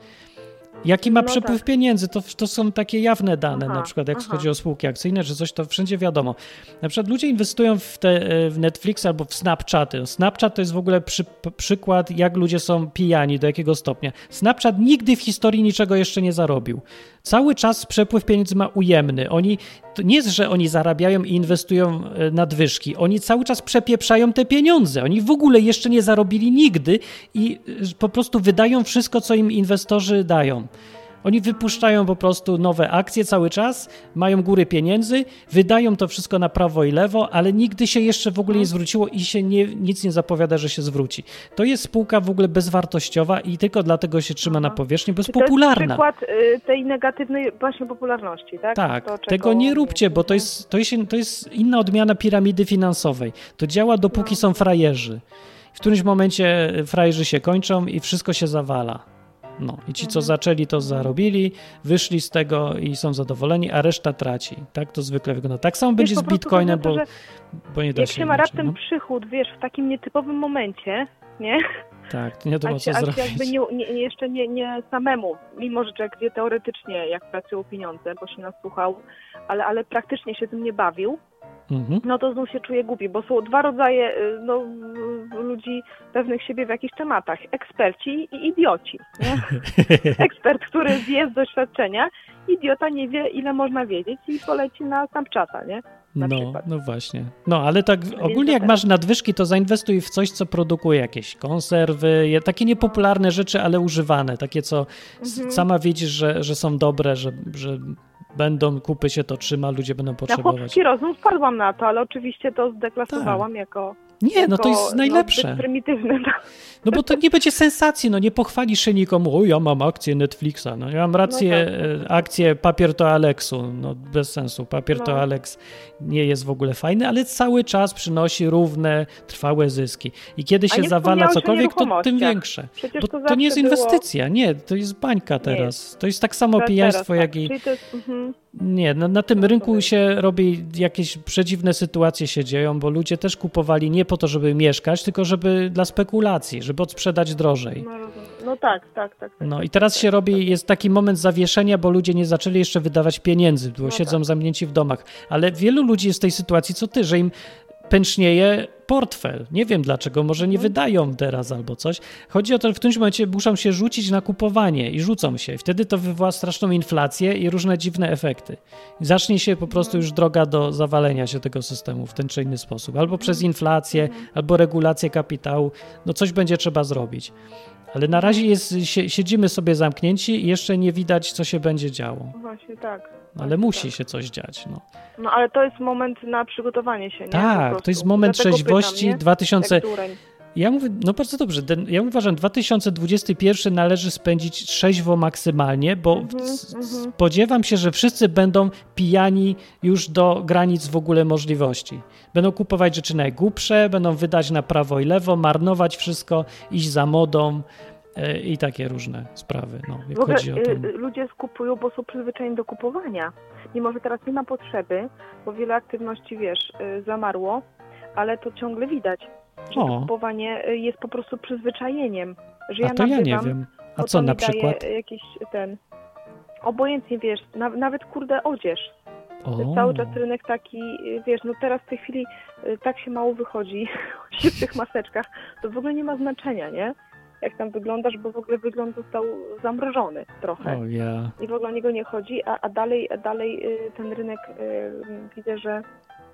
Jaki ma No przepływ tak. pieniędzy, to, to są takie jawne dane, Aha, na przykład jak aha. chodzi o spółki akcyjne, czy coś, to wszędzie wiadomo. Na przykład ludzie inwestują w, te, w Netflix albo w Snapchaty. Snapchat to jest w ogóle przy, p- przykład, jak ludzie są pijani, do jakiego stopnia. Snapchat nigdy w historii niczego jeszcze nie zarobił. Cały czas przepływ pieniędzy ma ujemny. Oni, to nie jest, że oni zarabiają i inwestują e, nadwyżki. Oni cały czas przepieprzają te pieniądze. Oni w ogóle jeszcze nie zarobili nigdy i e, po prostu wydają wszystko, co im inwestorzy dają. Oni wypuszczają po prostu nowe akcje cały czas, mają góry pieniędzy, wydają to wszystko na prawo i lewo, ale nigdy się jeszcze w ogóle nie zwróciło i się nie, nic nie zapowiada, że się zwróci. To jest spółka w ogóle bezwartościowa i tylko dlatego się trzyma na powierzchni, bo jest Czy to jest popularna. przykład y, tej negatywnej właśnie popularności, tak? Tak, To, czego- tego nie róbcie, bo to jest, to, jest, to jest inna odmiana piramidy finansowej. To działa, dopóki są frajerzy. W którymś momencie frajerzy się kończą i wszystko się zawala. No i ci, co zaczęli, to zarobili, wyszli z tego i są zadowoleni, a reszta traci. Tak to zwykle wygląda. Tak samo Wiesz, będzie po z prostu Bitcoinem, chodzi o bo, to, bo nie da Jak się się ma inaczej, raptem no. przychód, wiesz, w takim nietypowym momencie, nie? Tak, nie wiadomo A, co się, a się zrobić. jakby nie, nie, nie, jeszcze nie, nie samemu, mimo że człowiek wie teoretycznie, jak pracują pieniądze, bo się nas słuchał, ale, ale praktycznie się tym nie bawił, Mhm. no to znów się czuje głupi, bo są dwa rodzaje y, no, y, ludzi pewnych siebie w jakichś tematach. Eksperci i idioci. Nie? Ekspert, który wie z doświadczenia, idiota nie wie, ile można wiedzieć i poleci na Snapchata, nie? Na No, przykład. no właśnie. No, ale tak ogólnie to jak też. masz nadwyżki, to zainwestuj w coś, co produkuje jakieś konserwy, je- takie niepopularne rzeczy, ale używane, takie, co s- Mhm. sama widzisz, że, że są dobre, że, że będą, kupy się to trzyma, ludzie będą Na potrzebować. chłopski rozum wpadłam na to, ale oczywiście to zdeklasowałam jako Nie, no to jako, jest najlepsze. No, zbyt prymitywne. No bo to nie będzie sensacji, no nie pochwalisz się nikomu, o ja mam akcję Netflixa, no ja mam rację, No tak. e, akcję papier to Alexu, no bez sensu, papier No. to Alex nie jest w ogóle fajny, ale cały czas przynosi równe, trwałe zyski. I kiedy A się nie zawala wspomniałeś o cokolwiek, to tym nieruchomościach. większe. Przecież Bo to to nie jest zawsze było- inwestycja, nie, to jest bańka teraz. To jest tak samo Teraz pijaństwo, tak. jak i... Czyli to jest, mhm. Nie, na, na tym rynku się robi, jakieś przedziwne sytuacje się dzieją, bo ludzie też kupowali nie po to, żeby mieszkać, tylko żeby dla spekulacji, żeby odsprzedać drożej. No, rozumiem. No tak, tak, tak. tak. No i teraz się robi, jest taki moment zawieszenia, bo ludzie nie zaczęli jeszcze wydawać pieniędzy, bo No siedzą tak. zamknięci w domach. Ale wielu ludzi jest w tej sytuacji, co ty, że im pęcznieje portfel. Nie wiem dlaczego, może nie wydają teraz albo coś. Chodzi o to, że w którymś momencie muszą się rzucić na kupowanie i rzucą się. I wtedy to wywoła straszną inflację i różne dziwne efekty. I zacznie się po prostu już droga do zawalenia się tego systemu w ten czy inny sposób. Albo przez inflację, albo regulację kapitału. No coś będzie trzeba zrobić. Ale na razie jest, sie- siedzimy sobie zamknięci i jeszcze nie widać, co się będzie działo. Właśnie tak. Ale Tak, musi tak. się coś dziać. No. No ale to jest moment na przygotowanie się, nie? Po Tak, prostu. to jest moment Dlatego trzeźwości pytam, nie? dwa tysiące... Jak dureń. Ja mówię, no bardzo dobrze, ten, ja uważam, dwa tysiące dwudziesty pierwszy należy spędzić trzeźwo maksymalnie, bo Mhm, s- mhm. spodziewam się, że wszyscy będą pijani już do granic w ogóle możliwości. Będą kupować rzeczy najgłupsze, będą wydać na prawo i lewo, marnować wszystko, iść za modą e, i takie różne sprawy, no, jak W ogóle chodzi o to. y, y, ludzie skupują, bo są przyzwyczajeni do kupowania. Mimo, że teraz nie ma potrzeby, bo wiele aktywności, wiesz, y, zamarło, ale to ciągle widać, że O. to kupowanie y, jest po prostu przyzwyczajeniem. Że A ja to ja nie nabywam, wiem. A bo co to na mi daje przykład? jakiś ten... Obojętnie, wiesz, na, nawet kurde odzież. O, Cały czas rynek taki, y, wiesz, no teraz w tej chwili y, tak się mało wychodzi w tych maseczkach, to w ogóle nie ma znaczenia, nie? Jak tam wyglądasz, bo w ogóle wygląd został zamrożony trochę. o ja. I w ogóle o niego nie chodzi, a, a dalej, a dalej y, ten rynek y, widzę, że,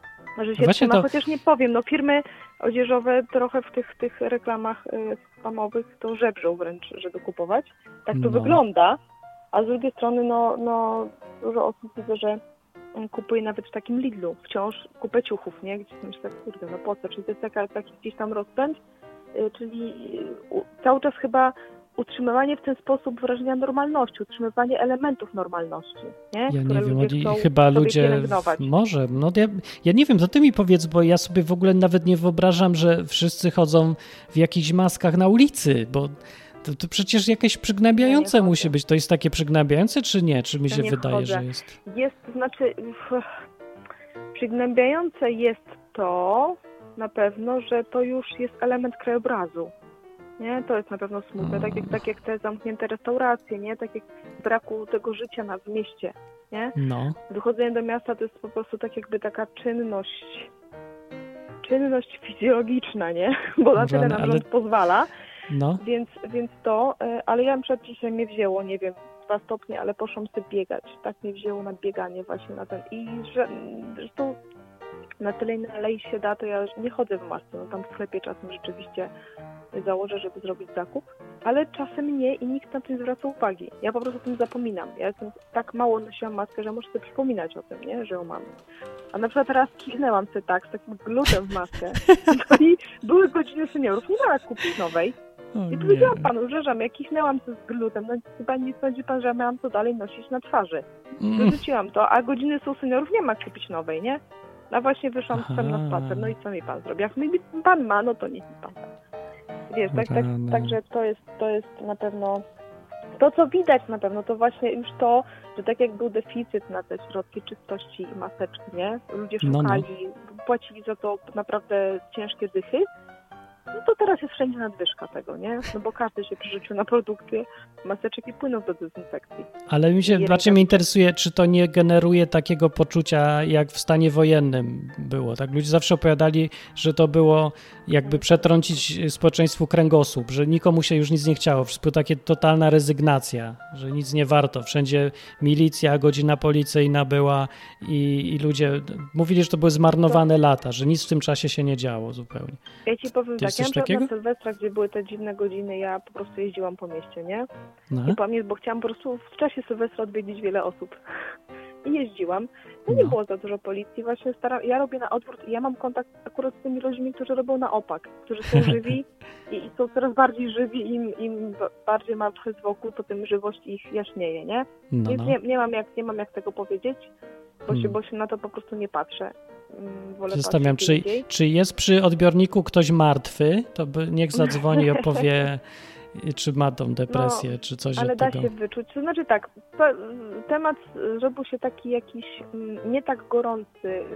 że się Właśnie trzyma, to- chociaż nie powiem, no firmy odzieżowe trochę w tych, tych reklamach y, spamowych to żebrzą wręcz, żeby kupować. Tak to No. wygląda, a z drugiej strony no, no dużo osób widzę, że y, kupuje nawet w takim Lidlu wciąż kupę ciuchów, nie? Gdzieś myślę, tak, kurde, no po co? Czyli to jest taka, taki gdzieś tam rozpęd, y, czyli y, u, cały czas chyba utrzymywanie w ten sposób wrażenia normalności, utrzymywanie elementów normalności, nie? Ja które nie wiem, ludzie oni, chcą chyba sobie ludzie, pielęgnować. może, no ja, ja nie wiem, to ty mi powiedz, bo ja sobie w ogóle nawet nie wyobrażam, że wszyscy chodzą w jakichś maskach na ulicy, bo to, to przecież jakieś przygnębiające Ja nie musi chodzę. być. To jest takie przygnębiające, czy nie? Czy mi Ja się nie wydaje, chodzę. że jest? Jest, to znaczy f, przygnębiające jest to na pewno, że to już jest element krajobrazu. Nie? To jest na pewno smutne, tak jak, tak jak te zamknięte restauracje, nie? Tak jak braku tego życia na w mieście, nie? No, Wychodzenie do miasta to jest po prostu tak jakby taka czynność, czynność fizjologiczna, nie? Bo na tyle Rany, nam ale- rząd pozwala, no. więc, więc to, e, ale ja na przykład dzisiaj mnie wzięło, nie wiem, dwa stopnie, ale poszłam sobie biegać, tak mnie wzięło na bieganie właśnie na ten i że, zresztą na tyle ile alei się da, to ja nie chodzę w masce, no tam w sklepie czasem rzeczywiście założę, żeby zrobić zakup, ale czasem nie i nikt na to nie zwraca uwagi. Ja po prostu o tym zapominam. Ja jestem tak mało nosiłam maskę, że muszę sobie przypominać o tym, nie? Że ją mam. A na przykład teraz kichnęłam sobie tak, z takim glutem w maskę. No i były godziny seniorów, nie miałam jak kupić nowej. O, I nie. powiedziałam panu, że żam, jak kichnęłam to z glutem, no chyba nie sądzi pan, że ja miałam to dalej nosić na twarzy. Mm. Wyrzuciłam to, a godziny są seniorów, nie ma jak kupić nowej, nie? A właśnie wyszłam Aha. sam na spacer, no i co mi pan zrobi? Jak mi pan ma, no to niech mi pan da. Wiesz, tak, tak, Rany. także to jest, to jest na pewno, to co widać na pewno, to właśnie już to, że tak jak był deficyt na te środki czystości i maseczki, nie? Ludzie No, no. szukali, płacili za to naprawdę ciężkie dychy, no to teraz jest wszędzie nadwyżka tego, nie? No bo każdy się przerzucił na produkcję maseczek i płynów do dezynfekcji. Ale mi się, I bardziej mnie rękawiczek. interesuje, czy to nie generuje takiego poczucia, jak w stanie wojennym było. Tak, ludzie zawsze opowiadali, że to było jakby przetrącić społeczeństwu kręgosłup, że nikomu się już nic nie chciało, wszystko takie totalna rezygnacja, że nic nie warto. Wszędzie milicja, godzina policyjna była i, i ludzie mówili, że to były zmarnowane lata, że nic w tym czasie się nie działo zupełnie. Ja ci powiem To tak, jest ja coś na przykład na takiego? Sylwestra, gdzie były te dziwne godziny, ja po prostu jeździłam po mieście, nie? No. I pamiętam, bo chciałam po prostu w czasie Sylwestra odwiedzić wiele osób. i jeździłam. No nie No. było za dużo policji, właśnie staram, ja robię na odwrót i ja mam kontakt akurat z tymi ludźmi, którzy robią na opak, którzy są żywi i, i są coraz bardziej żywi, im, im bardziej martwy jest wokół, to tym żywość ich jaśnieje, nie? No, Więc no. nie, nie, mam jak, nie mam jak tego powiedzieć, bo, się, Hmm. bo się na to po prostu nie patrzę. Mm, Wolę Zastanawiam, patrzeć czy, indziej. czy jest przy odbiorniku ktoś martwy, to by niech zadzwoni i opowie, czy ma tą depresję, No, czy coś Ale od da tego. się wyczuć. To znaczy tak, pe- temat zrobił się taki jakiś mm, nie tak gorący y,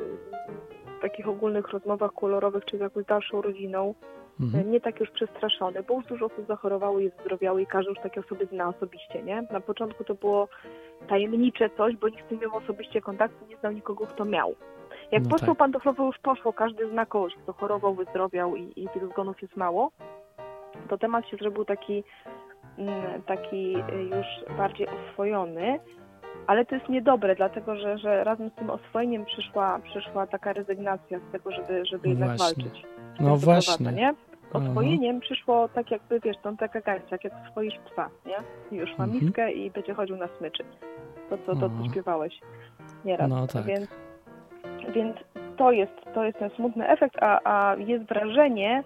w takich ogólnych rozmowach kolorowych, czy z jakąś dalszą rodziną, Mhm. y, nie tak już przestraszony, bo już dużo osób zachorowało i zdrowiało i każdy już takie osoby zna osobiście, nie? Na początku to było tajemnicze coś, bo nikt z tym nie miał osobiście kontaktu, nie znał nikogo, kto miał. Jak No poszło tak. pantoflowe już poszło, każdy zna kogoś, kto chorował, wyzdrowiał i, i tych zgonów jest mało, to temat się zrobił taki, mm, taki y, już bardziej oswojony, ale to jest niedobre, dlatego że, że razem z tym oswojeniem przyszła, przyszła taka rezygnacja z tego, żeby, żeby No jednak właśnie. walczyć. No To właśnie. prowadza, nie? Aha. Oswojeniem przyszło tak jakby, wiesz, tą taka gańca, jak jak swoisz psa, nie? I już ma Mhm. miskę i będzie chodził na smyczy. To, co, to, O. co śpiewałeś nieraz. No tak. Więc, więc to jest, to jest ten smutny efekt, a, a jest wrażenie,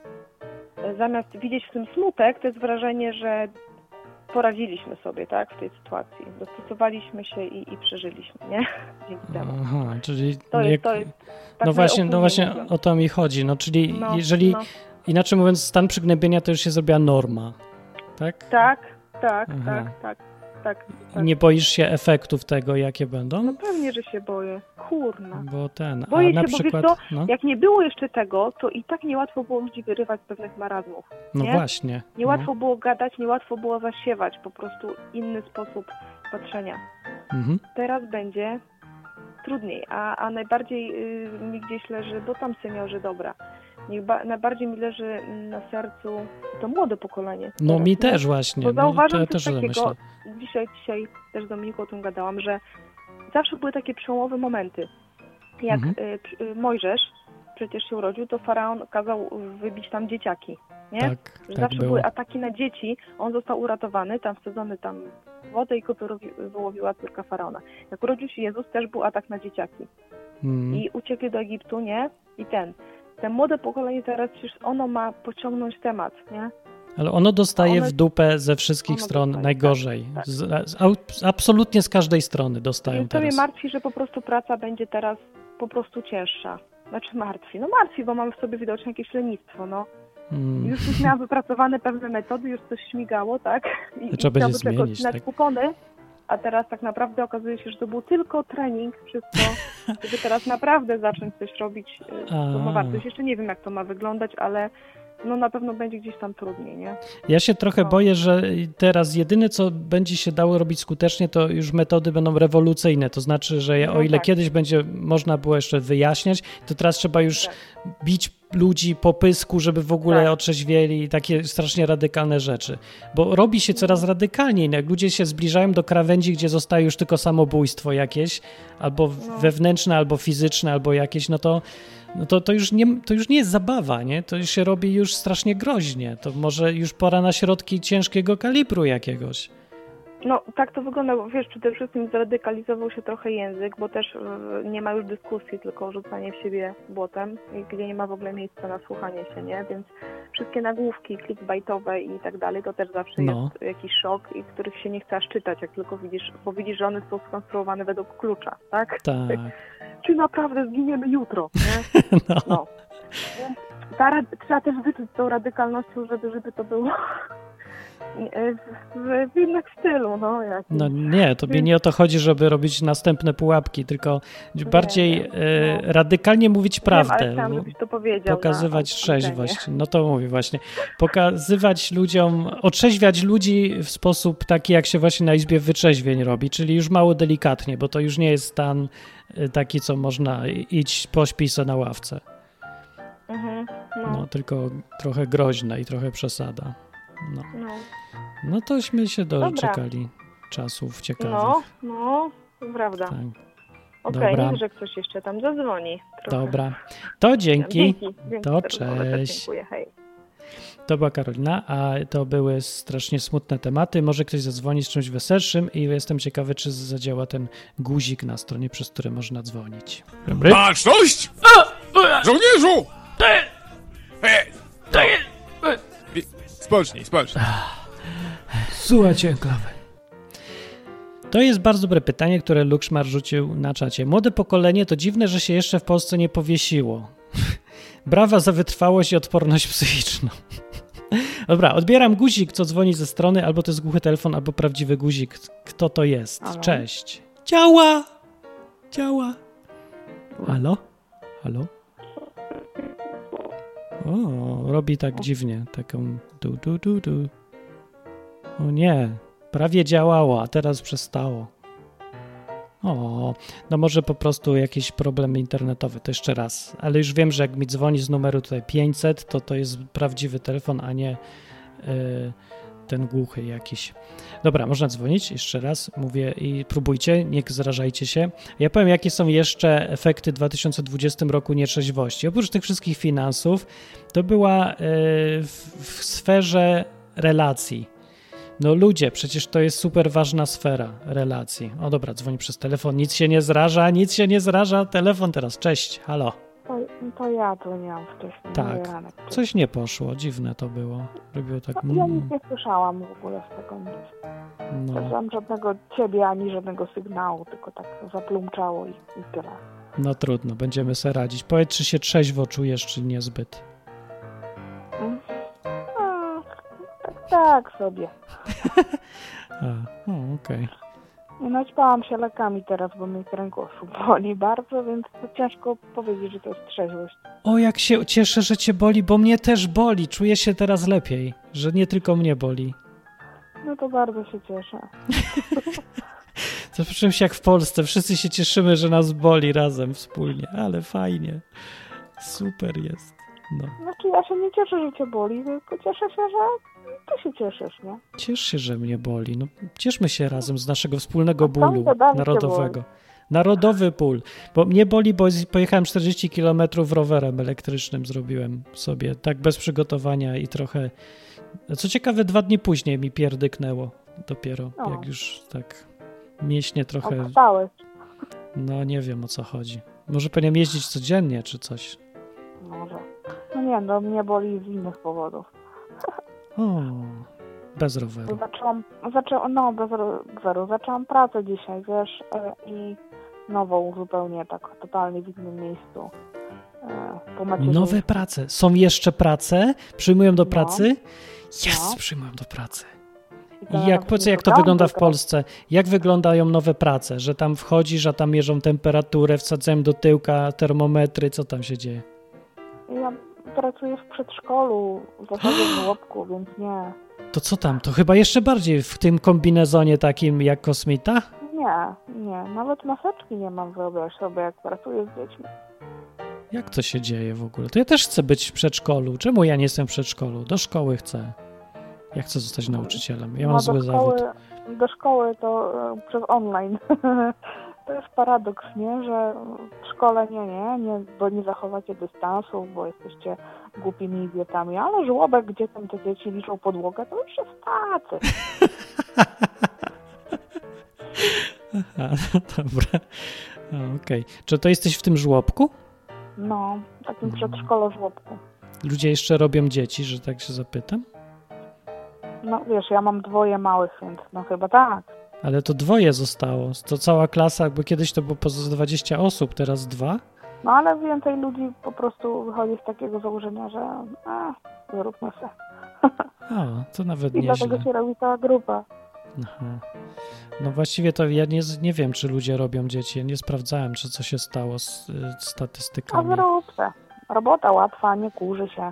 e, zamiast widzieć w tym smutek, to jest wrażenie, że poradziliśmy sobie, tak, w tej sytuacji. Dostosowaliśmy się i, i przeżyliśmy, nie? Dzięki temu. Aha, czyli To jak- jest, to jest tak no właśnie, no najogólniej właśnie mówiąc. o to mi chodzi. No czyli No, jeżeli, no. inaczej mówiąc, stan przygnębienia to już się zrobiła norma, tak? Tak, tak, Aha. tak, tak, tak. I tak. nie boisz się efektów tego, jakie będą? No pewnie, że się boję. Kurna. Bo ten, Boję a na się, bo wiesz przykład, co, no, Jak nie było jeszcze tego, to i tak niełatwo było ludzi wyrywać z pewnych marazmów. no nie? właśnie. Niełatwo było gadać, niełatwo było zasiewać, po prostu inny sposób patrzenia. No. Mhm. Teraz będzie trudniej, a, a najbardziej y, mi gdzieś leży, bo tam seniorzy, dobra, niech ba, najbardziej mi leży mm, na sercu to młode pokolenie. No teraz, mi nie? też właśnie. Bo no, zauważam to ja coś też takiego, myślę. dzisiaj, dzisiaj też z Dominiką o tym gadałam, że zawsze były takie przełomowe momenty. Jak Mhm. y, p- y, Mojżesz przecież się urodził, to faraon kazał wybić tam dzieciaki, nie? Tak, Że tak zawsze było. były ataki na dzieci, on został uratowany, tam wsadzony tam w wodę i go wyrobi- wyłowiła córka faraona. Jak urodził się Jezus, też był atak na dzieciaki. Mm. I uciekli do Egiptu, nie? I ten. Te młode pokolenie teraz przecież ono ma pociągnąć temat, nie? Ale ono dostaje One- w dupę ze wszystkich ono stron dostaje, najgorzej. tak, tak. Z, z, au- absolutnie z każdej strony dostają Więc to mnie teraz. martwi, że po prostu praca będzie teraz po prostu cięższa. Znaczy martwi. No martwi, bo mamy w sobie widocznie jakieś lenistwo, no. Mm. Już już miałam wypracowane pewne metody, już coś śmigało, tak? I, To trzeba i będzie chciałby tylko zmienić, odcinać tak? kupony, a teraz tak naprawdę okazuje się, że to był tylko trening, wszystko, żeby teraz naprawdę zacząć coś robić. y, To ma A. wartość. Jeszcze nie wiem, jak to ma wyglądać, ale no na pewno będzie gdzieś tam trudniej, nie? Ja się trochę No. boję, że teraz jedyne, co będzie się dało robić skutecznie, to już metody będą rewolucyjne. To znaczy, że No o ile tak. kiedyś będzie można było jeszcze wyjaśniać, to teraz trzeba już Tak. bić ludzi po pysku, żeby w ogóle Tak. otrzeźwieli i takie strasznie radykalne rzeczy. Bo robi się coraz radykalniej. Jak ludzie się zbliżają do krawędzi, gdzie zostaje już tylko samobójstwo jakieś, albo No. wewnętrzne, albo fizyczne, albo jakieś, no to no to, to, już nie, to już nie jest zabawa, nie? To już się robi już strasznie groźnie. To może już pora na środki ciężkiego kalibru jakiegoś. No tak to wygląda, bo wiesz, przede wszystkim zradykalizował się trochę język, bo też y, nie ma już dyskusji, tylko rzucanie w siebie błotem, i gdzie nie ma w ogóle miejsca na słuchanie się, nie? Więc wszystkie nagłówki clickbaitowe i tak dalej, to też zawsze No. jest jakiś szok, i których się nie chce aż czytać, jak tylko widzisz, bo widzisz, że one są skonstruowane według klucza, tak? Tak. Czy naprawdę zginiemy jutro, nie? No. No. Więc ta, rad- trzeba też wyczuć tą radykalnością, żeby, żeby to było w, w jednak stylu, no. Jakimś. No nie, tobie nie o to chodzi, żeby robić następne pułapki, tylko bardziej nie, e, no. radykalnie mówić prawdę. Wiem, ale chciałam, bo- żebyś to powiedział. Pokazywać na trzeźwość. No to mówię właśnie. Pokazywać ludziom, otrzeźwiać ludzi w sposób taki, jak się właśnie na Izbie Wytrzeźwień robi, czyli już mało delikatnie, bo to już nie jest stan y, taki, co można iść pośpij se na ławce. Mhm, no, No, tylko trochę groźne i trochę przesada. No, no. no tośmy się Dobra. doczekali czasów ciekawych. no, no, to prawda. Tak. Okej, dobra. niech, że ktoś jeszcze tam zadzwoni. Trochę. Dobra. To dzięki. Dzięki. Dzięki To za rozmowę, też cześć. Dziękuję, hej. To była Karolina, a to były strasznie smutne tematy. Może ktoś zadzwoni z czymś weselszym i jestem ciekawy, czy zadziała ten guzik na stronie, przez który można dzwonić. Dobry? Baczność! Żołnierzu! Hej! Spocznij, spocznij. Słuchajcie, enklawy. To jest bardzo dobre pytanie, które Lukszmar rzucił na czacie. Młode pokolenie to dziwne, że się jeszcze w Polsce nie powiesiło. Brawa za wytrwałość i odporność psychiczną. Dobra, odbieram guzik, co dzwoni ze strony, albo to jest głuchy telefon, albo prawdziwy guzik. Kto to jest? Halo? Cześć. Działa! Działa. Halo? Halo? O, robi tak dziwnie, taką du, du, du, du. O nie, prawie działało, a teraz przestało. O, no może po prostu jakiś problem internetowy, to jeszcze raz. Ale już wiem, że jak mi dzwoni z numeru tutaj pięćset, to to jest prawdziwy telefon, a nie y, ten głuchy jakiś. Dobra, można dzwonić, jeszcze raz mówię i próbujcie, nie zrażajcie się. Ja powiem, jakie są jeszcze efekty w dwa tysiące dwudziestym roku nietrzeźwości. Oprócz tych wszystkich finansów, to była y, w, w sferze relacji. No ludzie, przecież to jest super ważna sfera relacji. O dobra, dzwoni przez telefon, nic się nie zraża, nic się nie zraża, telefon teraz, cześć, halo. To, to ja dzwoniłam wcześniej. Tak, Ranek, coś nie poszło, dziwne to było. Robiło tak... No, ja nic nie słyszałam w ogóle z tego nic. Nie No, słyszałam żadnego ciebie, ani żadnego sygnału, tylko tak zaplumczało i, i tyle. no trudno, będziemy se radzić. Powiedz, czy się trzeźwo czujesz, czy niezbyt. Mm. A, tak, tak sobie. A, o, okej. Nie naćpałam się lekami teraz, bo mnie kręgosłup boli bardzo, więc to ciężko powiedzieć, że to jest trzeźwość. O, jak się cieszę, że cię boli, bo mnie też boli. Czuję się teraz lepiej, że nie tylko mnie boli. No to bardzo się cieszę. To czymś jak w Polsce. Wszyscy się cieszymy, że nas boli razem, wspólnie. Ale fajnie. Super jest. No. Znaczy ja się nie cieszę, że cię boli, tylko cieszę się, że ty się cieszysz, nie? Ciesz się, że mnie boli. No, cieszmy się razem z naszego wspólnego A tam bólu to Dawid cię narodowego. Narodowy ból. Bo mnie boli, bo z- pojechałem czterdzieści kilometrów rowerem elektrycznym, zrobiłem sobie tak bez przygotowania i trochę... Co ciekawe, dwa dni później mi pierdyknęło dopiero, O. jak już tak mięśnie trochę... Odstałeś. No nie wiem, o co chodzi. Może powinienem jeździć codziennie, czy coś. Może. No nie, no mnie boli z innych powodów. O, bez roweru. Zaczęłam, zaczęłam, no bez roweru, zaczęłam pracę dzisiaj, wiesz, e, i nową zupełnie, tak totalnie w innym miejscu. E, po macierzyństwie. Nowe prace. Są jeszcze prace? Przyjmują do No. pracy? Jest, No. przyjmują do pracy. I I teraz jak, po co, jak to szukałam wygląda w tego. Polsce? Jak wyglądają nowe prace? Że tam wchodzisz, a tam mierzą temperaturę, wsadzają do tyłka termometry, co tam się dzieje? Ja pracuję w przedszkolu, w zasadzie w żłobku, więc nie. To co tam? To chyba jeszcze bardziej w tym kombinezonie takim jak kosmita? Nie, nie. Nawet maseczki nie mam, wyobraź sobie, jak pracuję z dziećmi. Jak to się dzieje w ogóle? To ja też chcę być w przedszkolu. Czemu ja nie jestem w przedszkolu? Do szkoły chcę. Ja chcę zostać nauczycielem. Ja mam No, zły do szkoły, zawód. do szkoły to e, przez online. To jest paradoks, nie? Że w szkole nie, nie, nie, bo nie zachowacie dystansów, bo jesteście głupimi idiotami, ale żłobek, gdzie tam te dzieci liczą podłogę, to już jest tacy. Aha, no dobra. A, Okej. Czy to jesteś w tym żłobku? No, w takim przedszkolu żłobku. Ludzie jeszcze robią dzieci, że tak się zapytam? No wiesz, ja mam dwoje małych, więc no chyba tak. Ale to dwoje zostało. To cała klasa, bo kiedyś to było poza dwadzieścia osób, teraz dwa? No ale więcej ludzi po prostu wychodzi z takiego założenia, że a, zróbmy se. A, to nawet I nieźle. dlatego się robi cała grupa. Aha. No właściwie to ja nie, nie wiem, czy ludzie robią dzieci. Ja nie sprawdzałem, czy co się stało z y, A statystykami. zrób se. Robota łatwa, nie kurzy się.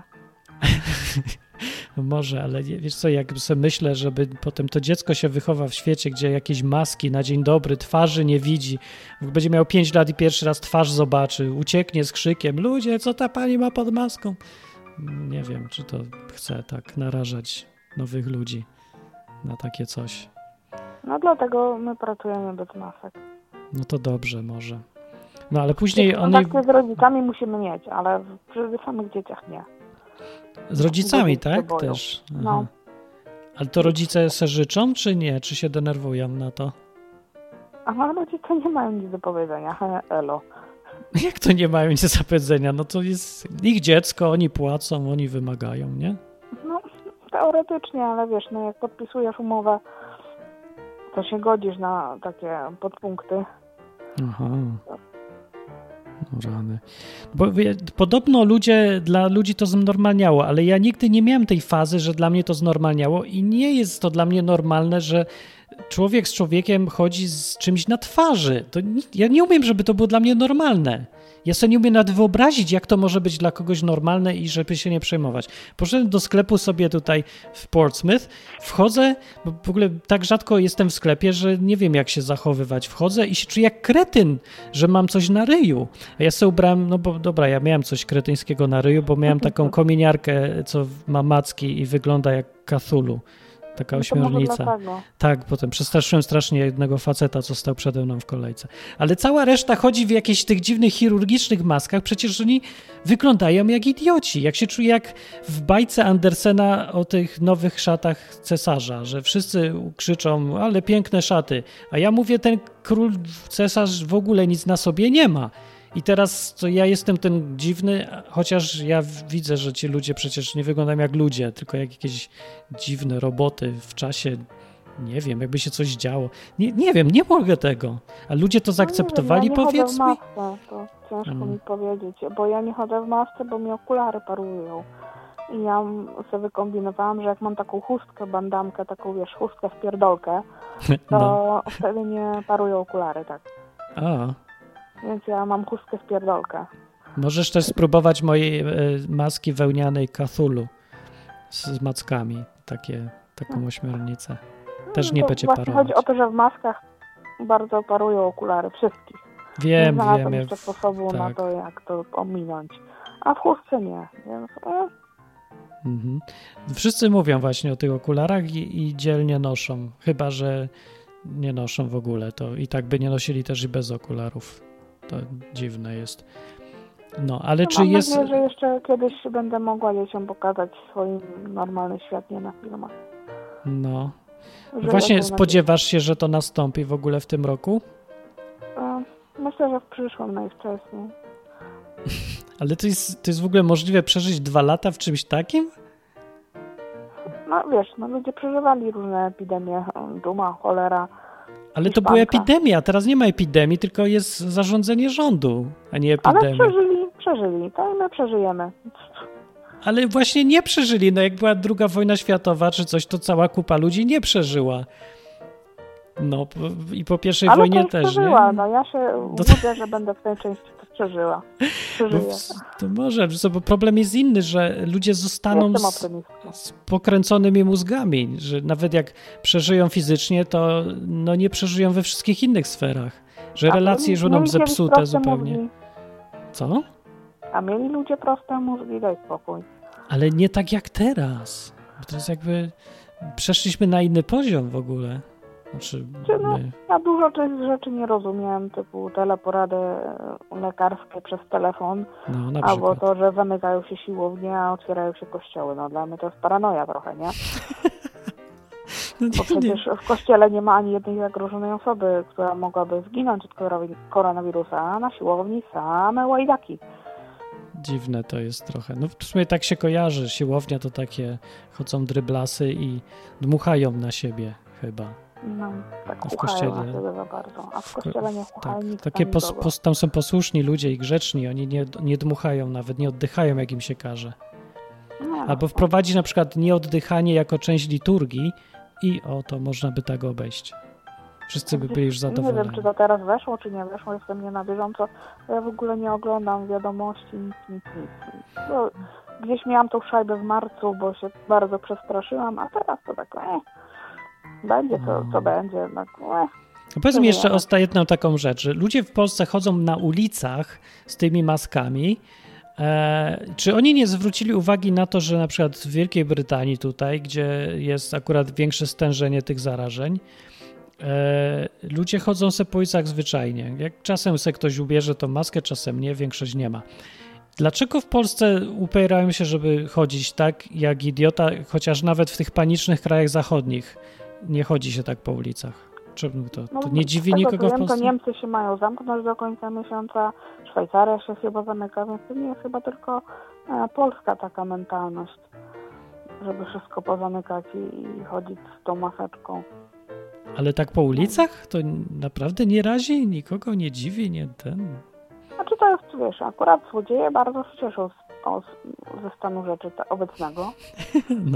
Może, ale nie- wiesz co, jak sobie myślę, żeby potem to dziecko się wychowa w świecie, gdzie jakieś maski na dzień dobry, twarzy nie widzi, będzie miał pięć lat i pierwszy raz twarz zobaczy, ucieknie z krzykiem, ludzie, co ta pani ma pod maską? Nie wiem, czy to chce tak narażać nowych ludzi na takie coś. No dlatego my pracujemy bez masek. No to dobrze może. No ale później oni... Kontakty z rodzicami musimy mieć, ale w- przy samych dzieciach nie. Z rodzicami, Rodzice tak? boją. Też. Aha. No. Ale to rodzice se życzą, czy nie? Czy się denerwują na to? A rodzice nie mają nic do powiedzenia. He, elo. Jak to nie mają nic do powiedzenia? No to jest ich dziecko, oni płacą, oni wymagają, nie? No, teoretycznie, ale wiesz, no jak podpisujesz umowę, to się godzisz na takie podpunkty. Aha. No rany. Bo wie, podobno ludzie, dla ludzi to znormalniało, ale ja nigdy nie miałem tej fazy, że dla mnie to znormalniało i nie jest to dla mnie normalne, że człowiek z człowiekiem chodzi z czymś na twarzy. To nie, ja nie umiem, żeby to było dla mnie normalne. Ja sobie nie umiem nawet wyobrazić, jak to może być dla kogoś normalne i żeby się nie przejmować. Poszedłem do sklepu sobie tutaj w Portsmouth, wchodzę, bo w ogóle tak rzadko jestem w sklepie, że nie wiem, jak się zachowywać. Wchodzę i się czuję jak kretyn, że mam coś na ryju. A ja sobie ubrałem, no bo dobra, ja miałem coś kretyńskiego na ryju, bo miałem taką kominiarkę, co ma macki i wygląda jak Cthulhu. Taka ośmiornica. Tak, potem przestraszyłem strasznie jednego faceta, co stał przede mną w kolejce. Ale cała reszta chodzi w jakichś tych dziwnych chirurgicznych maskach, przecież oni wyglądają jak idioci. Jak się czuje jak w bajce Andersena o tych nowych szatach cesarza, że wszyscy krzyczą, ale piękne szaty. A ja mówię, ten król, cesarz w ogóle nic na sobie nie ma. I teraz to ja jestem ten dziwny, chociaż ja widzę, że ci ludzie przecież nie wyglądają jak ludzie, tylko jak jakieś dziwne roboty w czasie, nie wiem, jakby się coś działo. Nie, nie wiem, nie mogę tego. A ludzie to zaakceptowali, no nie wiem, powiedz mi? Ja nie chodzę w masce, to ciężko hmm. mi powiedzieć, bo ja nie chodzę w masce, bo mi okulary parują. I ja sobie wykombinowałam, że jak mam taką chustkę, bandamkę, taką wiesz, chustkę w pierdolkę, to no. wtedy nie parują okulary, tak. A. Więc ja mam chustkę w pierdolkę. Możesz też spróbować mojej e, maski wełnianej Cthulhu z, z mackami. Takie, taką ośmiornicę. Też nie no będzie właśnie parować. Chodzi o to, że w maskach bardzo parują okulary wszystkich. Wiem, nie wiem. Nie jeszcze sposobu tak. na to, jak to ominąć. A w chustce nie. Więc, e. mhm. Wszyscy mówią właśnie o tych okularach i, i dzielnie noszą. Chyba że nie noszą w ogóle. To i tak by nie nosili też i bez okularów. To dziwne jest. No, ale no, czy mam jest... nadzieję, że jeszcze kiedyś będę mogła dzieciom pokazać swój normalny świat, nie na filmach. No. Że Właśnie spodziewasz się, że to nastąpi w ogóle w tym roku? Myślę, że w przyszłym najwcześniej. Ale to jest, to jest w ogóle możliwe przeżyć dwa lata w czymś takim? No wiesz, no ludzie przeżywali różne epidemie, duma, cholera. Ale to była epidemia, teraz nie ma epidemii, tylko jest zarządzenie rządu, a nie epidemia. Ale przeżyli, przeżyli, to my przeżyjemy. Ale właśnie nie przeżyli, no jak była druga wojna światowa czy coś, to cała kupa ludzi nie przeżyła. No i po pierwszej ale wojnie też też, przeżyła, nie? no ja się to... budzę, że będę w tej części to przeżyła. Przeżyję. No, to może, bo problem jest inny, że ludzie zostaną z, z pokręconymi mózgami, że nawet jak przeżyją fizycznie, to no nie przeżyją we wszystkich innych sferach. Że A relacje już będą zepsute zupełnie. Mózgi. Co? A mieli ludzie proste mózgi, daj spokój. Ale nie tak jak teraz. To jest jakby... Przeszliśmy na inny poziom w ogóle. Znaczy, no, ja dużo rzeczy nie rozumiem, typu teleporady lekarskie przez telefon, no, na albo to, że zamykają się siłownie, a otwierają się kościoły. No dla mnie to jest paranoja trochę, nie? No, Bo przecież w kościele nie ma ani jednej zagrożonej osoby, która mogłaby zginąć od koronawirusa, a na siłowni same łajdaki. Dziwne to jest trochę. No w sumie tak się kojarzy. Siłownia to takie chodzą dryblasy i dmuchają na siebie chyba. No, tak a w kościele na siebie za bardzo. A w kościele nie chuchają tak, nic takie pos, pos, tam są posłuszni ludzie i grzeczni. Oni nie, nie dmuchają nawet, nie oddychają jak im się każe. No, albo wprowadzi na przykład nieoddychanie jako część liturgii i o, to można by tak obejść. Wszyscy by byli już zadowoleni. Nie wiem, czy to teraz weszło, czy nie weszło, jestem nie na bieżąco. Ja w ogóle nie oglądam wiadomości, nic, nic, nic. No, gdzieś miałam tą szajbę w marcu, bo się bardzo przestraszyłam, a teraz to tak, eh, będzie co, co będzie. Tak, eh. Powiedz mi jeszcze ostatnią taką rzecz, że ludzie w Polsce chodzą na ulicach z tymi maskami. E, czy oni nie zwrócili uwagi na to, że na przykład w Wielkiej Brytanii tutaj, gdzie jest akurat większe stężenie tych zarażeń, E, ludzie chodzą se po ulicach zwyczajnie. Jak czasem se ktoś ubierze tą maskę, czasem nie, większość nie ma. Dlaczego w Polsce upierają się, żeby chodzić tak jak idiota, chociaż nawet w tych panicznych krajach zachodnich nie chodzi się tak po ulicach? Czemu to? To nie dziwi z tego, nikogo co w wiem, Polsce? to Niemcy się mają zamknąć do końca miesiąca, Szwajcaria się chyba zamyka, więc to nie jest chyba tylko e, polska taka mentalność, żeby wszystko pozamykać i, i chodzić z tą maseczką. Ale tak po ulicach? To naprawdę nie razi? Nikogo nie dziwi? Nie ten... Znaczy to jest, wiesz, akurat złodzieje bardzo się cieszą z, o, ze stanu rzeczy ta, obecnego. No.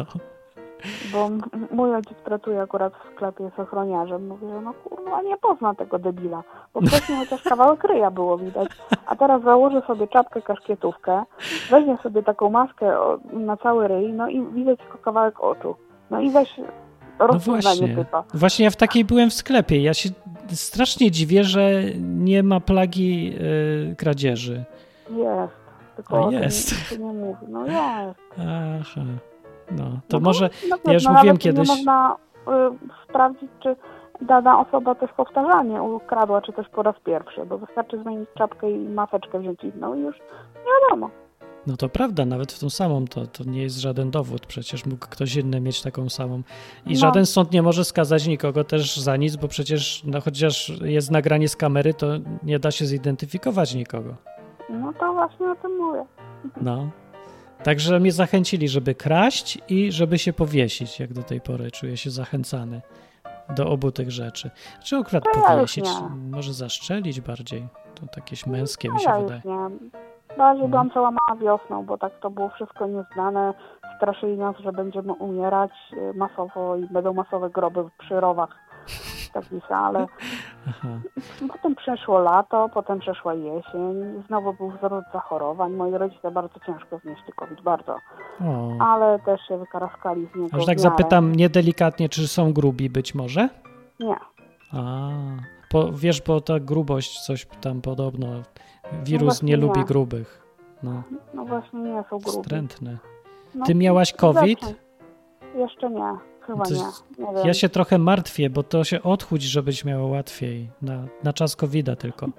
Bo m- mój ojciec pracuje akurat w sklepie, jest ochroniarzem. Mówi, że no kurwa, nie pozna tego debila. Bo wcześniej chociaż kawałek ryja było widać. A teraz założy sobie czapkę, kaszkietówkę, weźmie sobie taką maskę o, na cały ryj, no i widać tylko kawałek oczu. No i weź No rozpoznanie właśnie. typa. Właśnie ja w takiej byłem w sklepie. Ja się strasznie dziwię, że nie ma plagi y, kradzieży. Jest. Tylko A o tym jest. się nie mówi. No jest. Aha. No, to No może... no, Ja już no, mówiłem nawet kiedyś... nie można y, sprawdzić, czy dana osoba też powtarzalnie ukradła, czy też po raz pierwszy, bo wystarczy zmienić czapkę i maseczkę wziąć inną i już nie wiadomo. No to prawda, nawet w tą samą to, to nie jest żaden dowód. Przecież mógł ktoś inny mieć taką samą. I No. żaden sąd nie może skazać nikogo też za nic, bo przecież no, chociaż jest nagranie z kamery, to nie da się zidentyfikować nikogo. No to właśnie o tym mówię. No. Także mnie zachęcili, żeby kraść i żeby się powiesić, jak do tej pory. Czuję się zachęcany do obu tych rzeczy. Czy akurat To ja już powiesić? nie. Może zaszczelić bardziej? To jakieś męskie mi No się ja wydaje. już nie. Bardziej No. byłam załamana wiosną, bo tak to było wszystko nieznane. Straszyli nas, że będziemy umierać y, masowo i będą masowe groby przy rowach takich, ale Aha. potem przeszło lato, potem przeszła jesień, znowu był wzrost zachorowań. Moi rodzice bardzo ciężko znieśli COVID, bardzo. O. Ale też się wykaraskali z niego. Aż tak w miarę. zapytam niedelikatnie, czy są grubi być może? Nie. A, po, wiesz, bo ta grubość, coś tam podobno, wirus właśnie nie nie. lubi grubych. No, No właśnie nie są grubi. wstrętne. No, Ty miałaś COVID? zaczę- Jeszcze nie, chyba To nie. jest- nie wiem. Ja się trochę martwię, bo to się odchudź, żebyś miała łatwiej. Na, na czas kowida tylko.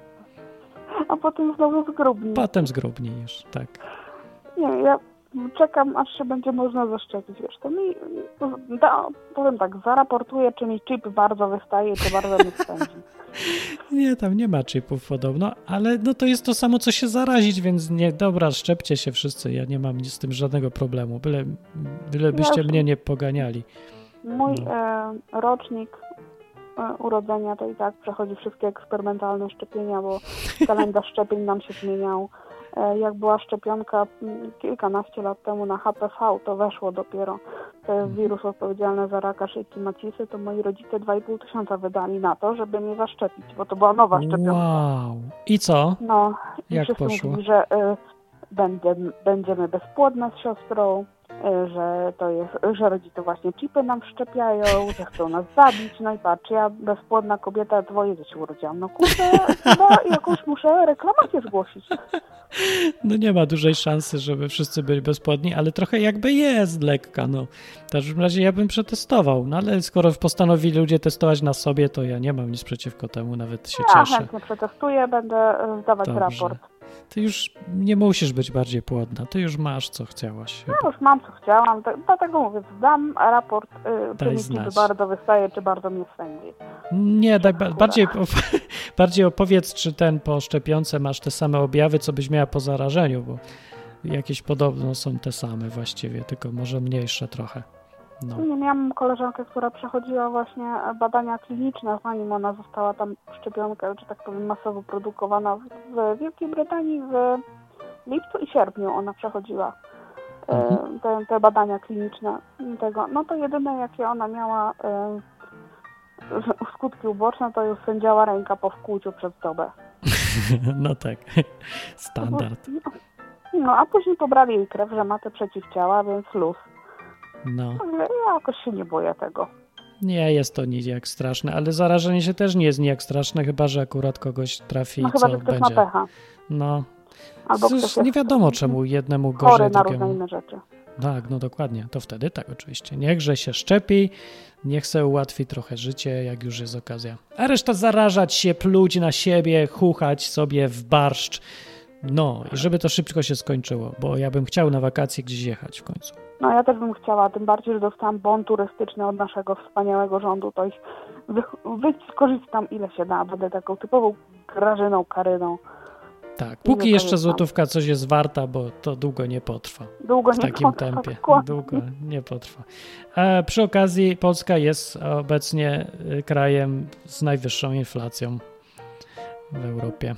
A potem znowu zgrubni. Potem zgrubniejesz, tak. Nie, ja czekam, aż się będzie można zaszczepić. Wiesz, to mi, da, powiem tak, zaraportuję, czy mi chip bardzo wystaje, czy bardzo mi spędzi. Nie, tam nie ma chipów podobno, ale no to jest to samo, co się zarazić, więc nie, dobra, szczepcie się wszyscy, ja nie mam z tym żadnego problemu, byle, byle byście już- mnie nie poganiali. Mój No. e, rocznik e, urodzenia to i tak przechodzi wszystkie eksperymentalne szczepienia, bo kalendarz szczepień nam się zmieniał. E, jak była szczepionka m, kilkanaście lat temu na H P V, to weszło dopiero. To jest wirus odpowiedzialny za raka szyjki macicy, to moi rodzice dwa i pół tysiąca wydali na to, żeby mnie zaszczepić, bo to była nowa szczepionka. Wow. I co? No, i Jak wszyscy poszło? mówili, że y, będę, będziemy bezpłodne z siostrą, y, że to jest, że rodzice właśnie chipy nam wszczepiają, że chcą nas zabić. No i patrz, ja bezpłodna kobieta, dwoje dzieci urodziłam. No kurde, chyba jakąś muszę reklamację zgłosić. No nie ma dużej szansy, żeby wszyscy byli bezpłodni, ale trochę jakby jest lekka, no. W każdym razie ja bym przetestował, no ale skoro postanowili ludzie testować na sobie, to ja nie mam nic przeciwko temu, nawet się Ja cieszę. chętnie przetestuję, będę y, zdawać Dobrze. raport. Ty już nie musisz być bardziej płodna, ty już masz co chciałaś. Ja chyba. już mam co chciałam, tak- dlatego mówię, zdam raport, y, czy Daj mi znać. chip bardzo wystaje, czy bardzo mnie swędzi. Nie, tak ba- bardziej, bardziej opowiedz, czy ten po szczepionce masz te same objawy, co byś miała po zarażeniu, bo jakieś podobno są te same właściwie, tylko może mniejsze trochę. No. Nie miałam koleżankę, która przechodziła właśnie badania kliniczne, zanim ona została tam szczepionkę, czy tak powiem, masowo produkowana w, w Wielkiej Brytanii w lipcu i sierpniu ona przechodziła e, Mhm. te, te badania kliniczne tego. No to jedyne, jakie ona miała e, skutki uboczne, to już sędziała ręka po wkłuciu przez dobę. No tak, standard. No a później pobrali jej krew, że ma te przeciwciała, więc luz. No. Także ja jakoś się nie boję tego. Nie jest to nijak straszne, ale zarażenie się też nie jest nijak straszne, chyba że akurat kogoś trafi No i chyba, co że ktoś będzie. ma pecha. No, Albo Cóż, ktoś nie jest wiadomo czemu jednemu chory gorzej, na drugiemu. różne inne rzeczy. Tak, no dokładnie. To wtedy tak oczywiście. Niechże się szczepi, niech se ułatwi trochę życie, jak już jest okazja. A reszta zarażać się, pluć na siebie, chuchać sobie w barszcz, No, i żeby to szybko się skończyło, bo ja bym chciał na wakacje gdzieś jechać w końcu. No ja też bym chciała, tym bardziej, że dostałam bon turystyczny od naszego wspaniałego rządu, to ich wy, wykorzystam ile się da, będę taką typową Grażyną Karyną. Tak, póki jeszcze złotówka coś jest warta, bo to długo nie potrwa. Długo w nie takim potrwa, tempie. dokładnie. Długo nie potrwa. A przy okazji Polska jest obecnie krajem z najwyższą inflacją w Europie.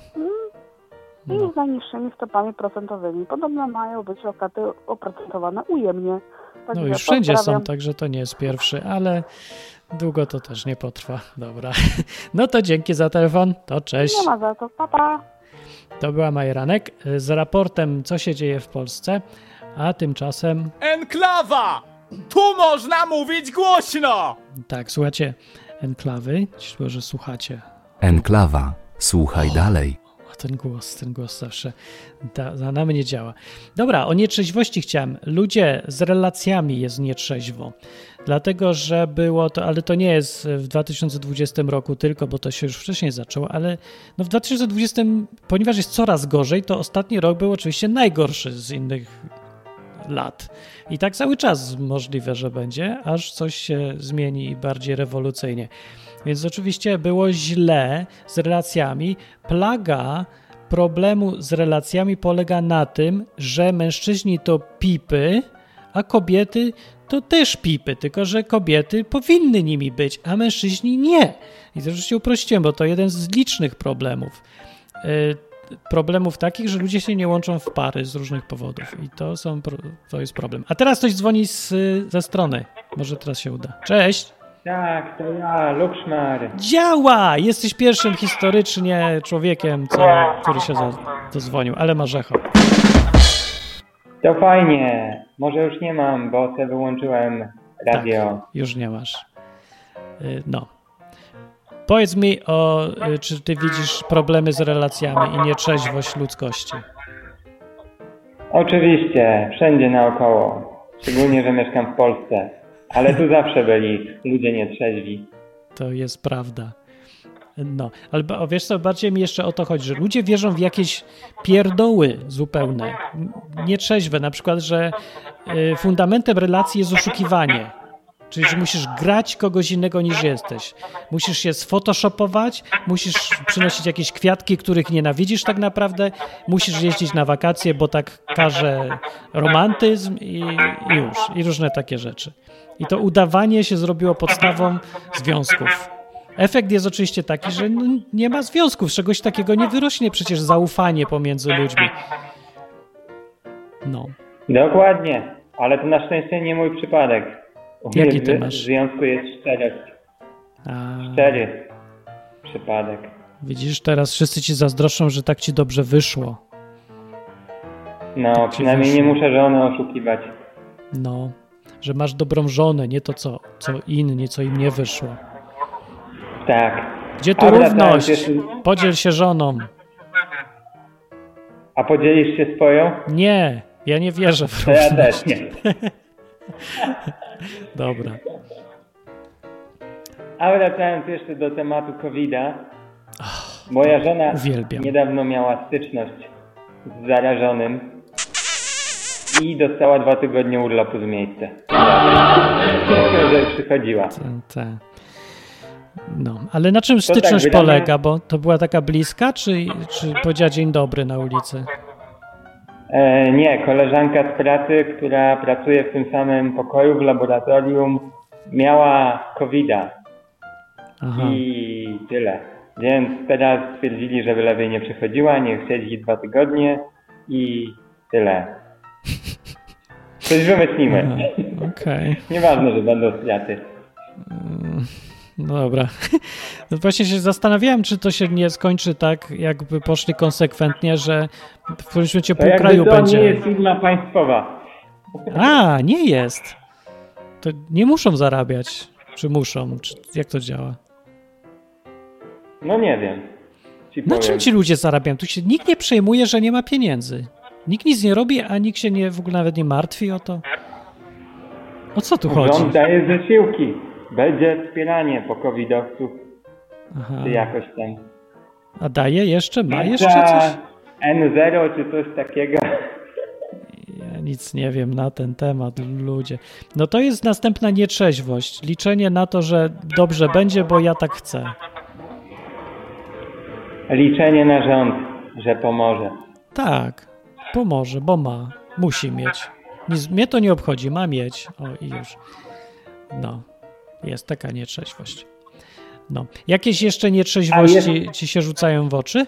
I No. z najniższymi stopami procentowymi. Podobno mają być lokaty oprocentowane ujemnie. Także No już wszędzie pozdrawiam. są, także to nie jest pierwszy, ale długo to też nie potrwa. Dobra. No to dzięki za telefon. To cześć. Nie ma za to. Pa, pa. To była Majeranek z raportem, co się dzieje w Polsce, a tymczasem... Enklawa! Tu można mówić głośno! Tak, słuchacie enklawy, że słuchacie. Enklawa. Słuchaj dalej. O, ten głos, ten głos zawsze da, na mnie działa. Dobra, o nietrzeźwości chciałem. Ludzie z relacjami jest nietrzeźwo. Dlatego, że było to, ale to nie jest w dwa tysiące dwudziestym roku tylko, bo to się już wcześniej zaczęło, ale no w dwa tysiące dwudziestym, ponieważ jest coraz gorzej, to ostatni rok był oczywiście najgorszy z innych lat. I tak cały czas możliwe, że będzie, aż coś się zmieni bardziej rewolucyjnie. Więc oczywiście było źle z relacjami. Plaga problemu z relacjami polega na tym, że mężczyźni to pipy, a kobiety to też pipy, tylko że kobiety powinny nimi być, a mężczyźni nie. I to już się uprościłem, bo to jeden z licznych problemów. Yy, problemów takich, że ludzie się nie łączą w pary z różnych powodów i to, są, to jest problem. A teraz ktoś dzwoni z, ze strony. Może teraz się uda. Cześć! Tak, to ja, Lukszmar. Działa! Jesteś pierwszym historycznie człowiekiem, co, który się za, zadzwonił, ale masz echo. To fajnie. Może już nie mam, bo sobie wyłączyłem radio. Tak, już nie masz. No. Powiedz mi, o, czy ty widzisz problemy z relacjami i nietrzeźwość ludzkości? Oczywiście, wszędzie naokoło. Szczególnie, że mieszkam w Polsce. Ale tu zawsze byli ludzie nietrzeźwi. To jest prawda. No, ale wiesz co, bardziej mi jeszcze o to chodzi, że ludzie wierzą w jakieś pierdoły zupełne, nietrzeźwe. Na przykład, że fundamentem relacji jest oszukiwanie. Czyli, że musisz grać kogoś innego niż jesteś. Musisz się sfotoshopować, musisz przynosić jakieś kwiatki, których nienawidzisz tak naprawdę, musisz jeździć na wakacje, bo tak każe romantyzm i, i już. I różne takie rzeczy. I to udawanie się zrobiło podstawą związków. Efekt jest oczywiście taki, że no nie ma związków, z czegoś takiego nie wyrośnie przecież zaufanie pomiędzy ludźmi. No. Dokładnie, ale to na szczęście nie mój przypadek. U Jaki mnie ty w masz? związku jest szczerość. A... Szczery przypadek. Widzisz, teraz wszyscy ci zazdroszczą, że tak ci dobrze wyszło. No, tak przynajmniej nie muszę żony oszukiwać. No, że masz dobrą żonę, nie to co, co inni, co im nie wyszło. Tak. Gdzie tu A równość? jeszcze... Podziel się żoną. A podzielisz się swoją? Nie, ja nie wierzę w to równość. Ja też nie. Dobra. A wracając jeszcze do tematu kowida, moja żona uwielbiam. niedawno miała styczność z zarażonym i dostała dwa tygodnie urlopu z miejsca. Że przychodziła. Te, te. No, ale na czym to styczność tak, polega? Bo to była taka bliska, czy, czy powiedziała dzień dobry na ulicy? E, nie, koleżanka z pracy, która pracuje w tym samym pokoju w laboratorium, miała kowida. Aha. I tyle. Więc teraz stwierdzili, że lepiej nie przychodziła, niech siedzi dwa tygodnie i tyle. Coś wymyślimy. Okej. Okay. Nieważne, że będą straty. No dobra. No właśnie się zastanawiałem, czy to się nie skończy tak, jakby poszli konsekwentnie, że w którymś momencie pół kraju to będzie... To nie jest firma państwowa. A, nie jest. To nie muszą zarabiać. Czy muszą? Czy jak to działa? No nie wiem. Ci Na powiem. czym ci ludzie zarabiają? Tu się nikt nie przejmuje, że nie ma pieniędzy. Nikt nic nie robi, a nikt się nie, w ogóle nawet nie martwi o to. O co tu chodzi? Rząd daje zasiłki. Będzie wspieranie po covidowców. Aha. Czy jakoś tam. A daje jeszcze? Ma Marta, jeszcze coś? N zero czy coś takiego. Ja nic nie wiem na ten temat, ludzie. No to jest następna nietrzeźwość. Liczenie na to, że dobrze będzie, bo ja tak chcę. Liczenie na rząd, że pomoże. Tak, pomoże, bo ma. Musi mieć. Nic, mnie to nie obchodzi, ma mieć. O i już. No, jest taka nietrzeźwość. No. Jakieś jeszcze nietrzeźwości jest... ci się rzucają w oczy?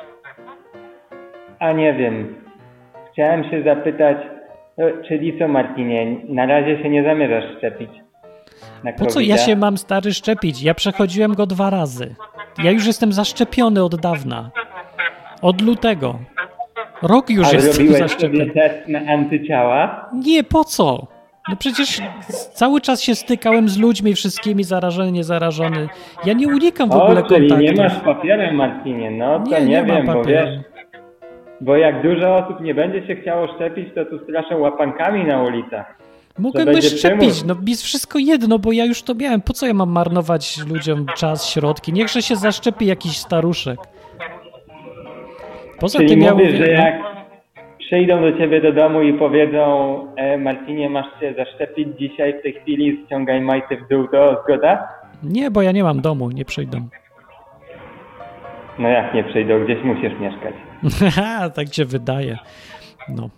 A nie wiem. Chciałem się zapytać, no, czyli co, Martinie, na razie się nie zamierzasz szczepić na Po co ja się mam, stary, szczepić? Ja przechodziłem go dwa razy. Ja już jestem zaszczepiony od dawna. Od lutego. Rok już A jestem zrobiłeś zaszczepiony. sobie test na antyciała? Nie, po co? No przecież cały czas się stykałem z ludźmi wszystkimi, zarażony, niezarażony. Ja nie unikam w o, ogóle czyli kontaktów. nie masz papieru, Martinie. No to Nie, nie, nie mam wiem, bo papieru. wiesz, bo jak dużo osób nie będzie się chciało szczepić, to tu straszą łapankami na ulicach. Mogę szczepić, no mi jest wszystko jedno, bo ja już to miałem. Po co ja mam marnować ludziom czas, środki? Niechże się zaszczepi jakiś staruszek. Poza Czyli tym ja mówisz, mówię, że jak przyjdą do ciebie do domu i powiedzą e, Martinie, masz się zaszczepić dzisiaj, w tej chwili ściągaj majty w dół, to zgoda? Nie, bo ja nie mam domu, nie przyjdą. No jak nie przyjdą, gdzieś musisz mieszkać. Tak się wydaje. No.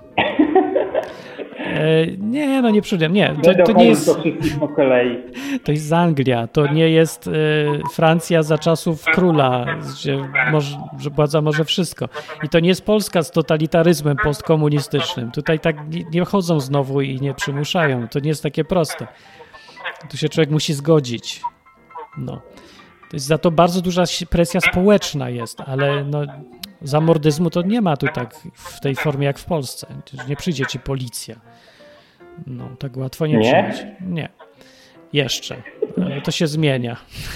E, nie, no nie przyjdę. Nie, to, to nie jest. To wszystkich po kolei. To jest Anglia, to nie jest e, Francja za czasów króla, gdzie może, że władza może wszystko. I to nie jest Polska z totalitaryzmem postkomunistycznym. Tutaj tak nie, nie chodzą znowu i nie przymuszają. To nie jest takie proste. Tu się człowiek musi zgodzić. No. To jest za to bardzo duża presja społeczna jest, ale no, zamordyzmu to nie ma tu tak w tej formie jak w Polsce. Nie przyjdzie ci policja. No, tak łatwo nie, nie? przyjdzie. Nie. Jeszcze. To się zmienia.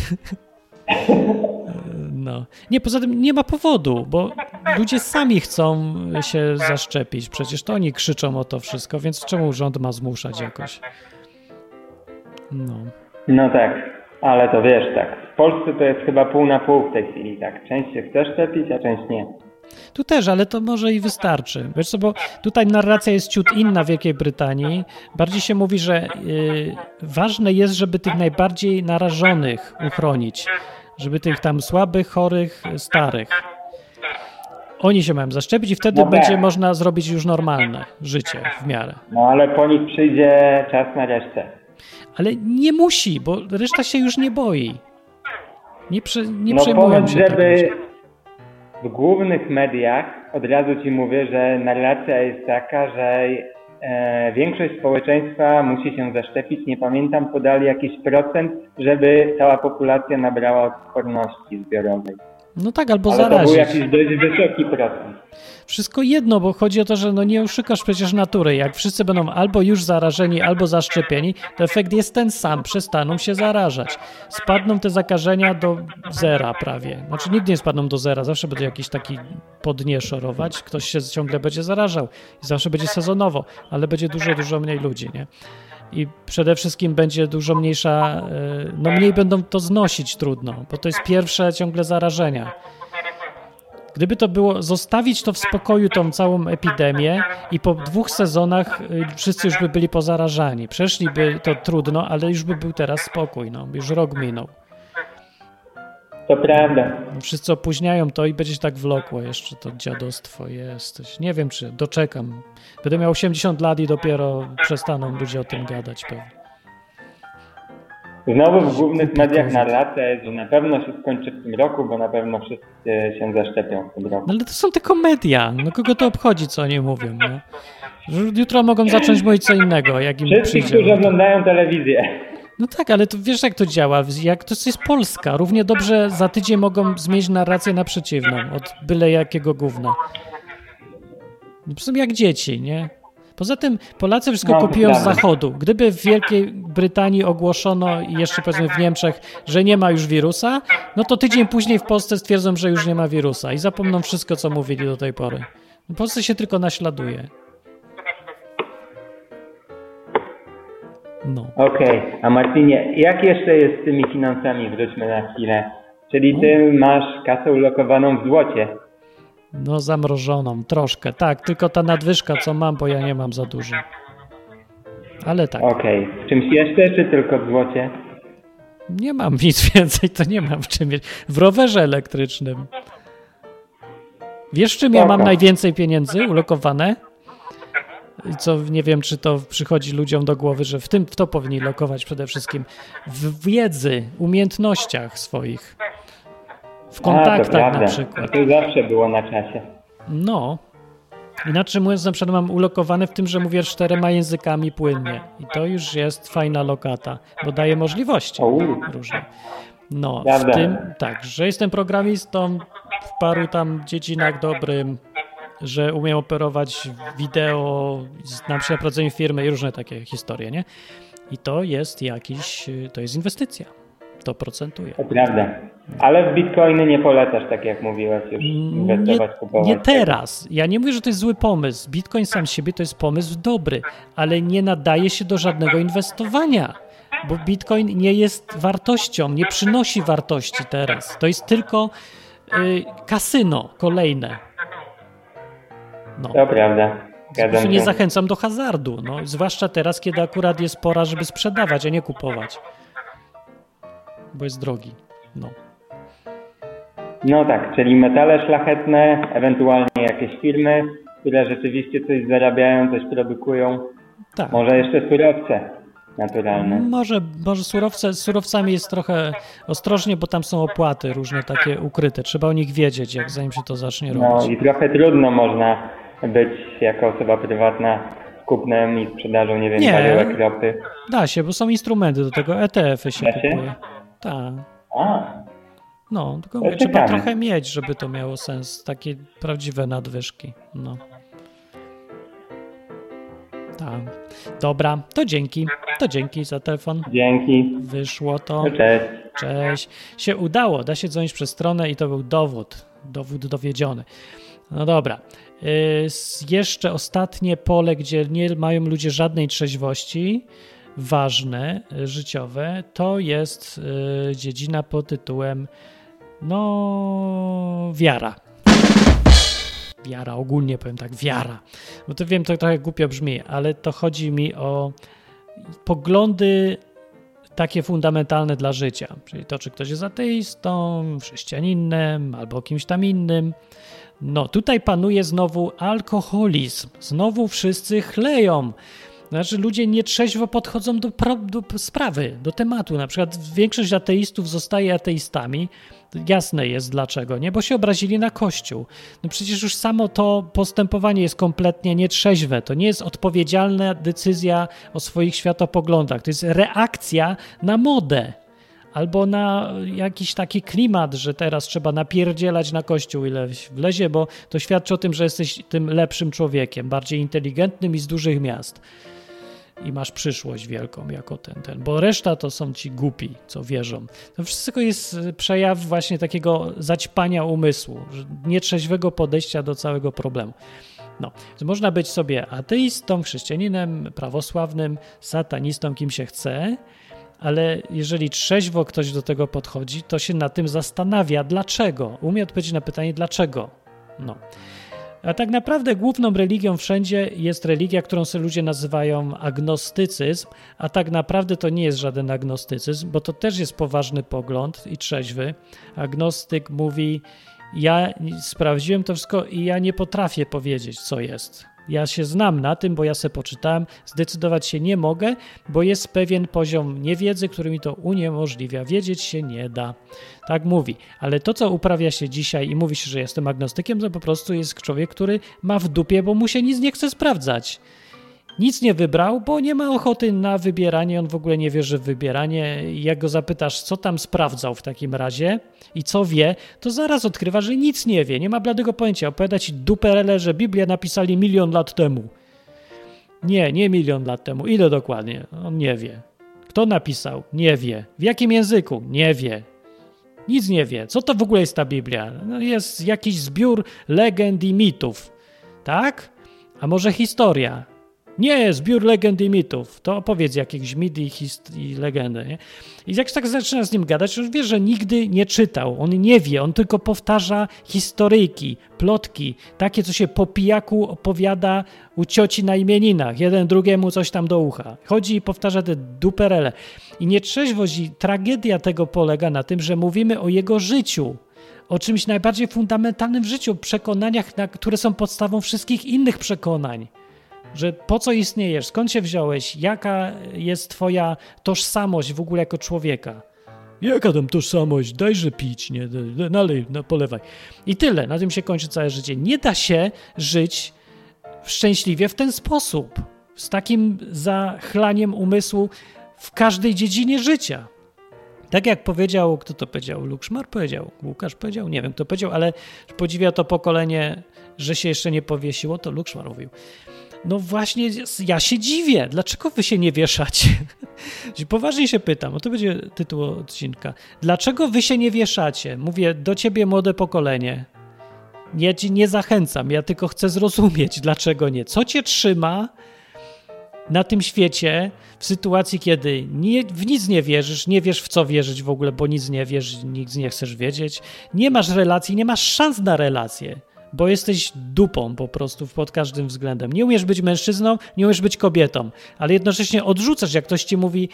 No. Nie, poza tym nie ma powodu, bo ludzie sami chcą się zaszczepić. Przecież to oni krzyczą o to wszystko, więc czemu rząd ma zmuszać jakoś? No. No tak. Ale to wiesz, tak, w Polsce to jest chyba pół na pół w tej chwili, tak. Część się chce szczepić, a część nie. Tu też, ale to może i wystarczy. Wiesz co, bo tutaj narracja jest ciut inna w Wielkiej Brytanii. Bardziej się mówi, że yy, ważne jest, żeby tych najbardziej narażonych uchronić. Żeby tych tam słabych, chorych, starych. Oni się mają zaszczepić i wtedy no będzie tak. można zrobić już normalne życie w miarę. No ale po nich przyjdzie czas na resztę. Ale nie musi, bo reszta się już nie boi. Nie, prze, nie no przejmują powiedz, się. żeby w głównych mediach, od razu ci mówię, że narracja jest taka, że e, większość społeczeństwa musi się zaszczepić. Nie pamiętam, podali jakiś procent, żeby cała populacja nabrała odporności zbiorowej. No tak, albo Ale zarazić. to był jakiś dość wysoki procent. Wszystko jedno, bo chodzi o to, że no nie oszukasz przecież natury. Jak wszyscy będą albo już zarażeni, albo zaszczepieni, to efekt jest ten sam. Przestaną się zarażać. Spadną te zakażenia do zera prawie. Znaczy nigdy nie spadną do zera. Zawsze będzie jakiś taki pod nie szorować. Ktoś się ciągle będzie zarażał. I zawsze będzie sezonowo, ale będzie dużo, dużo mniej ludzi, nie? I przede wszystkim będzie dużo mniejsza, no mniej będą to znosić trudno, bo to jest pierwsze ciągle zarażenia. Gdyby to było, zostawić to w spokoju, tą całą epidemię i po dwóch sezonach wszyscy już by byli pozarażani. Przeszliby to trudno, ale już by był teraz spokój, no, już rok minął. To prawda. Wszyscy opóźniają to i będzie się tak wlokło jeszcze to dziadostwo jesteś. Nie wiem, czy doczekam. Będę miał osiemdziesiąt lat i dopiero przestaną ludzie o tym gadać pewnie. Znowu w głównych mediach narracja jest, że na pewno się skończy w tym roku, bo na pewno wszyscy się zaszczepią w tym roku. No ale to są tylko media. No kogo to obchodzi, co oni mówią, no? Jutro mogą zacząć mówić co innego, jak im Wszyscy, przyjdzie. którzy oglądają telewizję. No tak, ale to wiesz, jak to działa. Jak to jest Polska. Równie dobrze za tydzień mogą zmienić narrację na przeciwną od byle jakiego gówna. No, są jak dzieci, nie? Poza tym Polacy wszystko No, kopiują z prawda. zachodu. Gdyby w Wielkiej Brytanii ogłoszono i jeszcze powiedzmy w Niemczech, że nie ma już wirusa, no to tydzień później w Polsce stwierdzą, że już nie ma wirusa i zapomną wszystko, co mówili do tej pory. W Polsce się tylko naśladuje. No. Okej, okay. A Marcinie, jak jeszcze jest z tymi finansami? Wróćmy na chwilę. Czyli ty masz kasę ulokowaną w złocie. No zamrożoną, troszkę, tak, tylko ta nadwyżka, co mam, bo ja nie mam za dużo. Ale tak. Okej, okay. W czymś jeszcze, czy tylko w złocie? Nie mam nic więcej, to nie mam w czym mieć. W rowerze elektrycznym. Wiesz, czym ja mam najwięcej pieniędzy ulokowane? Co nie wiem, czy to przychodzi ludziom do głowy, że w tym w to powinni lokować przede wszystkim. W wiedzy, umiejętnościach swoich. W kontaktach. A, to na przykład. To zawsze było na czasie. No. Inaczej mówiąc, na przykład mam ulokowane w tym, że mówię czterema językami płynnie. I to już jest fajna lokata, bo daje możliwości różne. No, w tym tak, że jestem programistą w paru tam dziedzinach dobrym, że umiem operować wideo, na przykład prowadzeniu firmy i różne takie historie, nie? I to jest jakiś, to jest inwestycja. To procentuje. To prawda. Ale w bitcoiny nie polecasz, tak jak mówiłeś już, inwestować, nie, kupować. Nie teraz. Ja nie mówię, że to jest zły pomysł. Bitcoin sam z siebie to jest pomysł dobry, ale nie nadaje się do żadnego inwestowania, bo bitcoin nie jest wartością, nie przynosi wartości teraz. To jest tylko y, kasyno kolejne. No. To prawda. Zgadam nie się. Zachęcam do hazardu, no, zwłaszcza teraz, kiedy akurat jest pora, żeby sprzedawać, a nie kupować. Bo jest drogi. No. No tak, czyli metale szlachetne, ewentualnie jakieś firmy, które rzeczywiście coś zarabiają, coś produkują. Tak. Może jeszcze surowce naturalne. Może, może surowce, z surowcami jest trochę ostrożnie, bo tam są opłaty różne takie ukryte. Trzeba o nich wiedzieć, jak zanim się to zacznie robić. No i trochę trudno można być jako osoba prywatna z kupnem i sprzedażą, nie wiem, nie, baryłek ropy. Da się, bo są instrumenty do tego, E T F-y się da kupuje. Się? Tak. A. No, tylko mówię, trzeba trochę mieć, żeby to miało sens. Takie prawdziwe nadwyżki. No. Tak. Dobra, to dzięki. To dzięki za telefon. Dzięki. Wyszło to. Cześć. Cześć. Się udało. Da się dzwonić przez stronę i to był dowód. Dowód dowiedziony. No dobra. Yy, jeszcze ostatnie pole, gdzie nie mają ludzie żadnej trzeźwości, ważne, życiowe, to jest yy, dziedzina pod tytułem no wiara. Wiara, ogólnie powiem tak, wiara. Bo to wiem, to trochę głupio brzmi, ale to chodzi mi o poglądy takie fundamentalne dla życia. Czyli to, czy ktoś jest ateistą, chrześcijaninem albo kimś tam innym. No tutaj panuje znowu alkoholizm. Znowu wszyscy chleją. Znaczy ludzie nietrzeźwo podchodzą do, pro, do sprawy, do tematu. Na przykład większość ateistów zostaje ateistami. Jasne jest dlaczego, nie? Bo się obrazili na Kościół. No przecież już samo to postępowanie jest kompletnie nietrzeźwe. To nie jest odpowiedzialna decyzja o swoich światopoglądach. To jest reakcja na modę. Albo na jakiś taki klimat, że teraz trzeba napierdzielać na Kościół, ile wlezie, bo to świadczy o tym, że jesteś tym lepszym człowiekiem, bardziej inteligentnym i z dużych miast. I masz przyszłość wielką jako ten, ten. Bo reszta to są ci głupi, co wierzą. To wszystko jest przejaw właśnie takiego zaćpania umysłu, nietrzeźwego podejścia do całego problemu. No, można być sobie ateistą, chrześcijaninem, prawosławnym, satanistą, kim się chce, ale jeżeli trzeźwo ktoś do tego podchodzi, to się na tym zastanawia, dlaczego. Umie odpowiedzieć na pytanie, dlaczego. No. A tak naprawdę główną religią wszędzie jest religia, którą sobie ludzie nazywają agnostycyzm, a tak naprawdę to nie jest żaden agnostycyzm, bo to też jest poważny pogląd i trzeźwy. Agnostyk mówi, ja sprawdziłem to wszystko i ja nie potrafię powiedzieć, co jest. Ja się znam na tym, bo ja se poczytałem, zdecydować się nie mogę, bo jest pewien poziom niewiedzy, który mi to uniemożliwia. Wiedzieć się nie da. Tak mówi. Ale to, co uprawia się dzisiaj i mówi się, że jestem agnostykiem, to po prostu jest człowiek, który ma w dupie, bo mu się nic nie chce sprawdzać. Nic nie wybrał, bo nie ma ochoty na wybieranie, on w ogóle nie wierzy w wybieranie. Jak go zapytasz, co tam sprawdzał w takim razie i co wie, to zaraz odkrywa, że nic nie wie, nie ma bladego pojęcia. Opowiada ci duperele, że Biblię napisali milion lat temu. Nie, nie milion lat temu. Ile dokładnie? On nie wie. Kto napisał? Nie wie. W jakim języku? Nie wie. Nic nie wie. Co to w ogóle jest ta Biblia? No jest jakiś zbiór legend i mitów. Tak? A może historia? Nie, zbiór legend i mitów. To opowiedz jakichś mit i, hist- i legendy. Nie? I jak tak zaczyna z nim gadać, już wie, że nigdy nie czytał. On nie wie, on tylko powtarza historyjki, plotki, takie, co się po pijaku opowiada u cioci na imieninach. Jeden drugiemu coś tam do ucha. Chodzi i powtarza te duperele. I nietrzeźwość i tragedia tego polega na tym, że mówimy o jego życiu. O czymś najbardziej fundamentalnym w życiu. Przekonaniach, na, które są podstawą wszystkich innych przekonań. Że po co istniejesz, skąd się wziąłeś, jaka jest twoja tożsamość w ogóle jako człowieka. Jaka tam tożsamość, dajże pić, nie, nalej, no, polewaj. I tyle, na tym się kończy całe życie. Nie da się żyć szczęśliwie w ten sposób, z takim zachlaniem umysłu w każdej dziedzinie życia. Tak jak powiedział, kto to powiedział? Lukszmar powiedział, Łukasz powiedział, nie wiem kto powiedział, ale podziwia to pokolenie, że się jeszcze nie powiesiło, to Lukszmar mówił. No właśnie, ja się dziwię. Dlaczego wy się nie wieszacie? Poważnie się pytam, o to będzie tytuł odcinka. Dlaczego wy się nie wieszacie? Mówię do ciebie, młode pokolenie. Ja ci nie zachęcam, ja tylko chcę zrozumieć, dlaczego nie. Co cię trzyma na tym świecie w sytuacji, kiedy nie, w nic nie wierzysz, nie wiesz w co wierzyć w ogóle, bo nic nie wiesz, nic nie chcesz wiedzieć. Nie masz relacji, nie masz szans na relacje. Bo jesteś dupą po prostu pod każdym względem. Nie umiesz być mężczyzną, nie umiesz być kobietą, ale jednocześnie odrzucasz, jak ktoś ci mówi,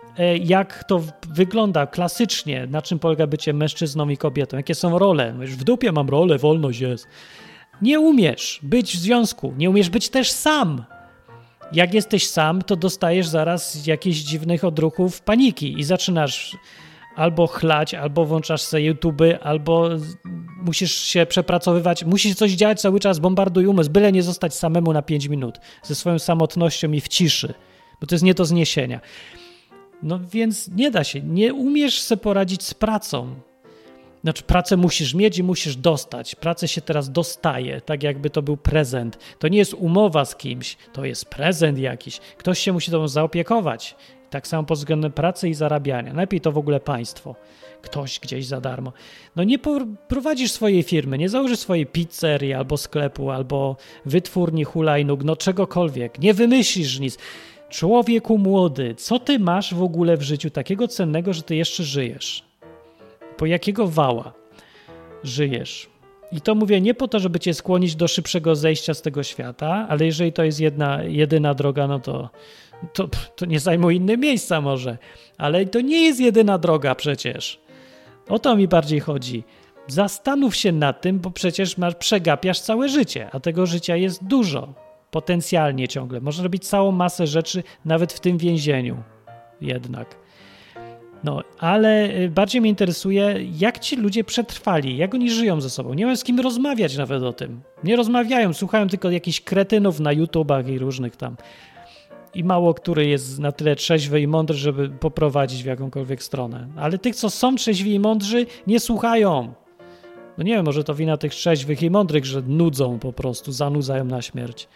jak to wygląda klasycznie, na czym polega bycie mężczyzną i kobietą, jakie są role. Mówisz, w dupie mam rolę, wolność jest. Nie umiesz być w związku, nie umiesz być też sam. Jak jesteś sam, to dostajesz zaraz jakichś dziwnych odruchów paniki i zaczynasz albo chlać, albo włączasz sobie YouTube, albo musisz się przepracowywać, musisz coś działać cały czas, bombarduj umysł, byle nie zostać samemu na pięć minut, ze swoją samotnością i w ciszy, bo to jest nie do zniesienia. No więc nie da się, nie umiesz sobie poradzić z pracą. Znaczy pracę musisz mieć i musisz dostać. Pracę się teraz dostaje, tak jakby to był prezent. To nie jest umowa z kimś, to jest prezent jakiś. Ktoś się musi tobą zaopiekować. Tak samo pod względem pracy i zarabiania. Najlepiej to w ogóle państwo. Ktoś gdzieś za darmo. No nie prowadzisz swojej firmy, nie założysz swojej pizzerii albo sklepu, albo wytwórni hulajnóg, no czegokolwiek. Nie wymyślisz nic. Człowieku młody, co ty masz w ogóle w życiu takiego cennego, że ty jeszcze żyjesz? Po jakiego wała żyjesz? I to mówię nie po to, żeby cię skłonić do szybszego zejścia z tego świata, ale jeżeli to jest jedna, jedyna droga, no to, to, to nie zajmuj inne miejsca może. Ale to nie jest jedyna droga przecież. O to mi bardziej chodzi. Zastanów się nad tym, bo przecież masz, przegapiasz całe życie, a tego życia jest dużo. Potencjalnie ciągle. Można robić całą masę rzeczy, nawet w tym więzieniu. Jednak. No, ale bardziej mnie interesuje, jak ci ludzie przetrwali, jak oni żyją ze sobą. Nie mają z kim rozmawiać nawet o tym. Nie rozmawiają, słuchają tylko jakichś kretynów na YouTubach i różnych tam. I mało który jest na tyle trzeźwy i mądry, żeby poprowadzić w jakąkolwiek stronę. Ale tych, co są trzeźwi i mądrzy, nie słuchają. No nie wiem, może to wina tych trzeźwych i mądrych, że nudzą po prostu, zanudzają na śmierć.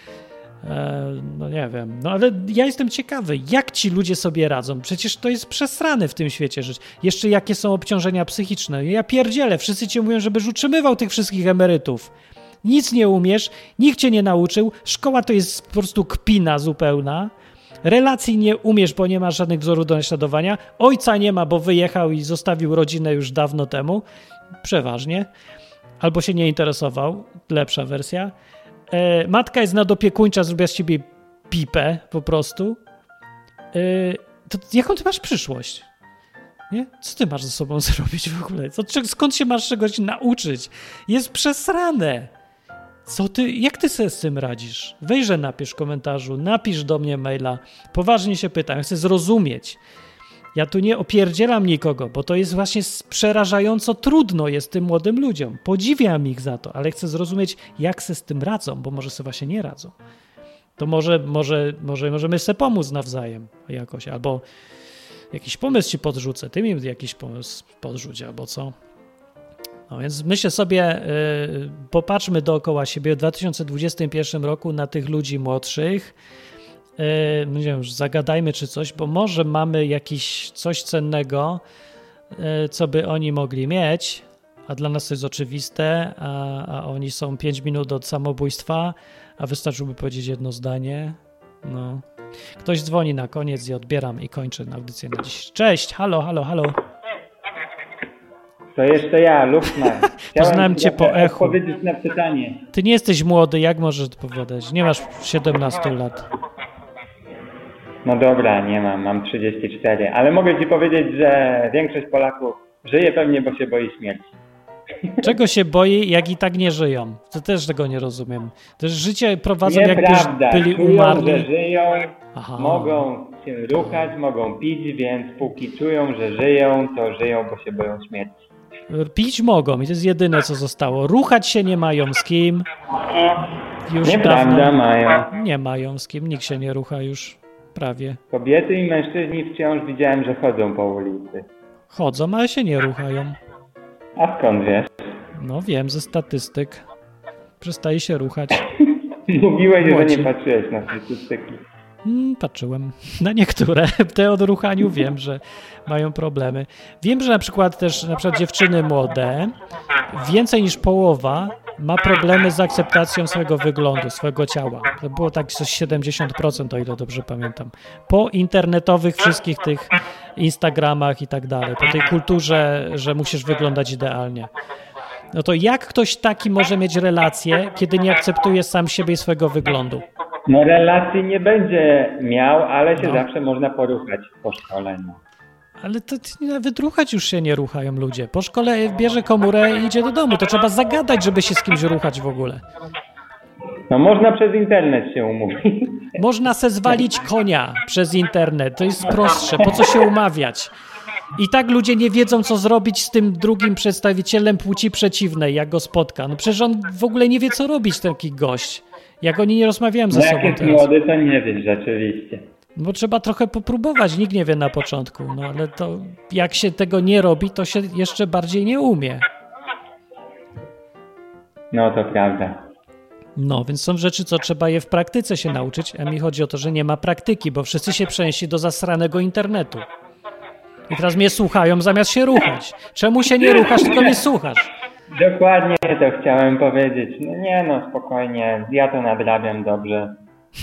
No nie wiem, no ale ja jestem ciekawy, jak ci ludzie sobie radzą. Przecież to jest przesrane w tym świecie żyć. Jeszcze jakie są obciążenia psychiczne. Ja pierdzielę, wszyscy ci mówią, żebyś utrzymywał tych wszystkich emerytów. Nic nie umiesz, nikt cię nie nauczył, szkoła to jest po prostu kpina zupełna. Relacji nie umiesz, bo nie masz żadnych wzorów do naśladowania. Ojca nie ma, bo wyjechał i zostawił rodzinę już dawno temu. Przeważnie. Albo się nie interesował. Lepsza wersja. E, matka jest nadopiekuńcza, zrobiła z ciebie pipę po prostu. E, to jaką ty masz przyszłość? Nie? Co ty masz ze sobą zrobić w ogóle? Co, skąd się masz czegoś nauczyć? Jest przesrane. Co ty, jak ty sobie z tym radzisz? Weźże napisz w komentarzu, napisz do mnie maila. Poważnie się pytam, chcę zrozumieć. Ja tu nie opierdzielam nikogo, bo to jest właśnie przerażająco trudno jest tym młodym ludziom. Podziwiam ich za to, ale chcę zrozumieć, jak se z tym radzą, bo może sobie właśnie nie radzą. To może, może, może możemy sobie pomóc nawzajem jakoś, albo jakiś pomysł ci podrzucę, ty mi jakiś pomysł podrzuć, albo co. No więc myślę sobie, yy, popatrzmy dookoła siebie w dwa tysiące dwudziestym pierwszym roku na tych ludzi młodszych. Yy, nie wiem, zagadajmy czy coś, bo może mamy jakiś coś cennego, yy, co by oni mogli mieć, a dla nas to jest oczywiste, a, a oni są pięć minut od samobójstwa, a wystarczyłoby powiedzieć jedno zdanie No. Ktoś dzwoni na koniec i odbieram i kończę audycję na dziś. Cześć, halo, halo, halo. To jeszcze ja, Luxman. Poznałem cię po echu. Odpowiedzieć na pytanie. Ty nie jesteś młody, jak możesz odpowiadać? Nie masz siedemnaście lat. No dobra, nie mam, mam trzydzieści cztery, ale mogę ci powiedzieć, że większość Polaków żyje pewnie, bo się boi śmierci. Czego się boi, jak i tak nie żyją? To też tego nie rozumiem. Też życie prowadzą, jakby byli czują, umarli. że żyją, Aha. mogą się ruchać, mogą pić, więc póki czują, że żyją, to żyją, bo się boją śmierci. Pić mogą i to jest jedyne, co zostało. Ruchać się nie mają z kim. Już Nieprawda, dawno mają. nie mają z kim, nikt się nie rucha już prawie. Kobiety i mężczyźni wciąż widziałem, że chodzą po ulicy. Chodzą, ale się nie ruchają. A skąd wiesz? No wiem, ze statystyk. Przestaje się ruchać. Mówiłeś, Młodzi. że nie patrzyłeś na statystyki. Hmm, patrzyłem. Na niektóre. Te o ruchaniu wiem, że mają problemy. Wiem, że na przykład też na przykład dziewczyny młode, więcej niż połowa ma problemy z akceptacją swojego wyglądu, swojego ciała. To było tak coś siedemdziesiąt procent, o ile dobrze pamiętam. Po internetowych wszystkich tych Instagramach i tak dalej, po tej kulturze, że musisz wyglądać idealnie. No to jak ktoś taki może mieć relację, kiedy nie akceptuje sam siebie i swojego wyglądu? No relacji nie będzie miał, ale się No. zawsze można poruchać po szkole. No. Ale to to nawet ruchać już się nie ruchają ludzie. Po szkole bierze komórę i idzie do domu. To trzeba zagadać, żeby się z kimś ruchać w ogóle. no można przez internet się umówić. Można se zwalić konia przez internet. To jest prostsze. Po co się umawiać? I tak ludzie nie wiedzą, co zrobić z tym drugim przedstawicielem płci przeciwnej, jak go spotka. No przecież on w ogóle nie wie, co robić, taki gość. Jak oni nie rozmawiają ze No jak sobą jest teraz. młody, to nie wiesz rzeczywiście. Bo trzeba trochę popróbować, nikt nie wie na początku, no ale to jak się tego nie robi, to się jeszcze bardziej nie umie. No to prawda. No, więc są rzeczy, co trzeba je w praktyce się nauczyć, a mi chodzi o to, że nie ma praktyki, bo wszyscy się przenieśli do zasranego internetu. I teraz mnie słuchają zamiast się ruchać. Czemu się nie ruchasz, tylko mnie słuchasz? Dokładnie to chciałem powiedzieć. No nie no, spokojnie, ja to nadrabiam dobrze.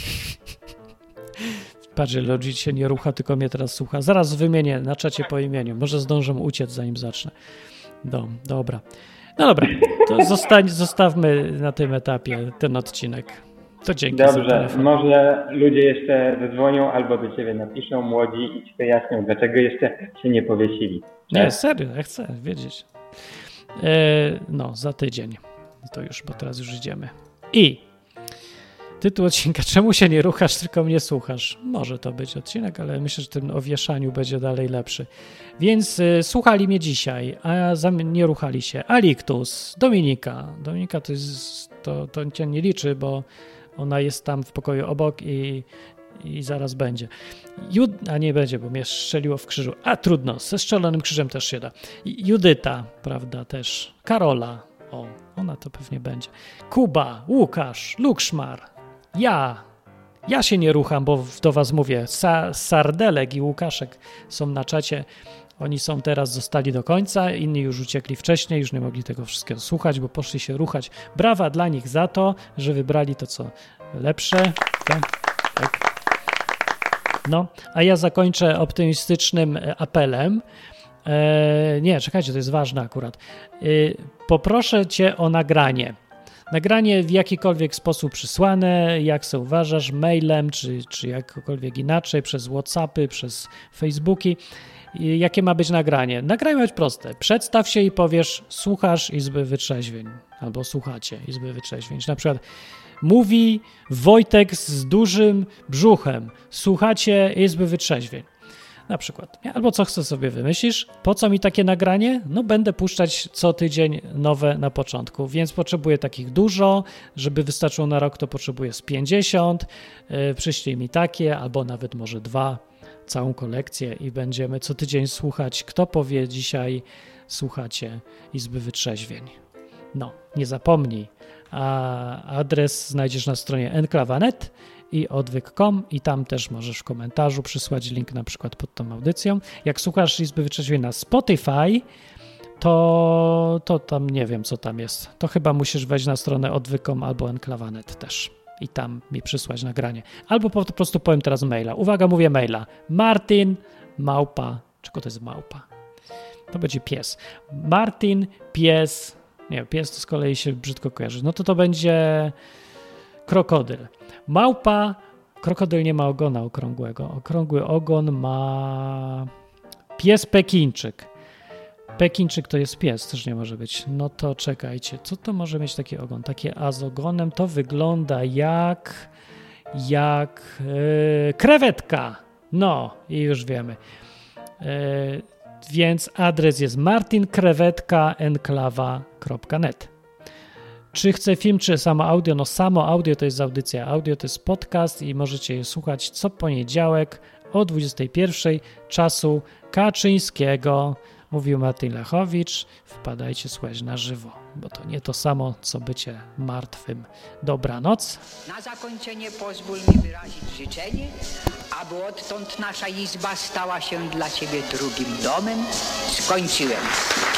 Patrz, Logit się nie rucha, tylko mnie teraz słucha. Zaraz wymienię na czacie po imieniu. Może zdążę uciec, zanim zacznę. Do, dobra. No dobra, to zostań, zostawmy na tym etapie ten odcinek. To dzięki za Dobrze, telefon. może ludzie jeszcze zadzwonią albo do ciebie napiszą, młodzi, i ci wyjaśnią, dlaczego jeszcze się nie powiesili. Nie, serio, ja chcę wiedzieć. E, no, za tydzień. To już, bo teraz już idziemy. I tytuł odcinka: czemu się nie ruchasz, tylko mnie słuchasz? Może to być odcinek, ale myślę, że ten o wieszaniu będzie dalej lepszy. Więc y, słuchali mnie dzisiaj, a za, nie ruchali się Aliktus, Dominika. Dominika to jest, to, to cię nie liczy, bo ona jest tam w pokoju obok i, i zaraz będzie. Jud, a nie będzie, bo mnie strzeliło w krzyżu. A trudno, ze strzelonym krzyżem też się da. Judyta, prawda, też. Karola, o, ona to pewnie będzie. Kuba, Łukasz, Lukszmar, ja. Ja się nie rucham, bo do was mówię. Sa- Sardelek i Łukaszek są na czacie. Oni są teraz, zostali do końca, inni już uciekli wcześniej, już nie mogli tego wszystkiego słuchać, bo poszli się ruchać. Brawa dla nich za to, że wybrali to, co lepsze. Tak, tak. No, a ja zakończę optymistycznym apelem. Eee, nie, czekajcie, to jest ważne akurat. Eee, poproszę cię o nagranie. Nagranie w jakikolwiek sposób przysłane, jak se uważasz, mailem, czy, czy jakkolwiek inaczej, przez WhatsAppy, przez Facebooki. I jakie ma być nagranie? Nagranie ma być proste. Przedstaw się i powiesz: słuchasz Izby Wytrzeźwień, albo słuchacie Izby Wytrzeźwień. Na przykład mówi Wojtek z dużym brzuchem: słuchacie Izby Wytrzeźwień. Na przykład. Nie? Albo co chcesz sobie wymyślisz. Po co mi takie nagranie? No będę puszczać co tydzień nowe na początku, więc potrzebuję takich dużo. Żeby wystarczyło na rok, to potrzebuję z pięćdziesiąt. Yy, przyślij mi takie, albo nawet może dwa, całą kolekcję i będziemy co tydzień słuchać, kto powie dzisiaj słuchacie Izby Wytrzeźwień. No, nie zapomnij. A adres znajdziesz na stronie enklawa kropka net i odwyk kropka com i tam też możesz w komentarzu przysłać link na przykład pod tą audycją. Jak słuchasz Izby Wytrzeźwień na Spotify, to, to tam nie wiem, co tam jest. To chyba musisz wejść na stronę odwyk kropka com albo enklawa kropka net też. i tam mi przysłać nagranie. Albo po, po prostu powiem teraz maila. Uwaga, mówię maila. Martin, małpa. Czego to jest małpa? To będzie pies. Martin, pies. Nie, pies to z kolei się brzydko kojarzy. No to to będzie krokodyl. Małpa. Krokodyl nie ma ogona okrągłego. Okrągły ogon ma pies Pekińczyk. Pekińczyk to jest pies, też nie może być. No to czekajcie, co to może mieć taki ogon? Takie a z ogonem to wygląda jak jak yy, krewetka. No i już wiemy. Yy, więc adres jest martin krewetka enklawa kropka net. Czy chcę film, czy samo audio? No samo audio to jest audycja. Audio to jest podcast i możecie je słuchać co poniedziałek o dwudziestej pierwszej czasu Kaczyńskiego. Mówił Martin Lechowicz. Wpadajcie słuchać na żywo, bo to nie to samo, co bycie martwym. Dobranoc. Na zakończenie pozwól mi wyrazić życzenie, aby odtąd nasza izba stała się dla Ciebie drugim domem. Skończyłem.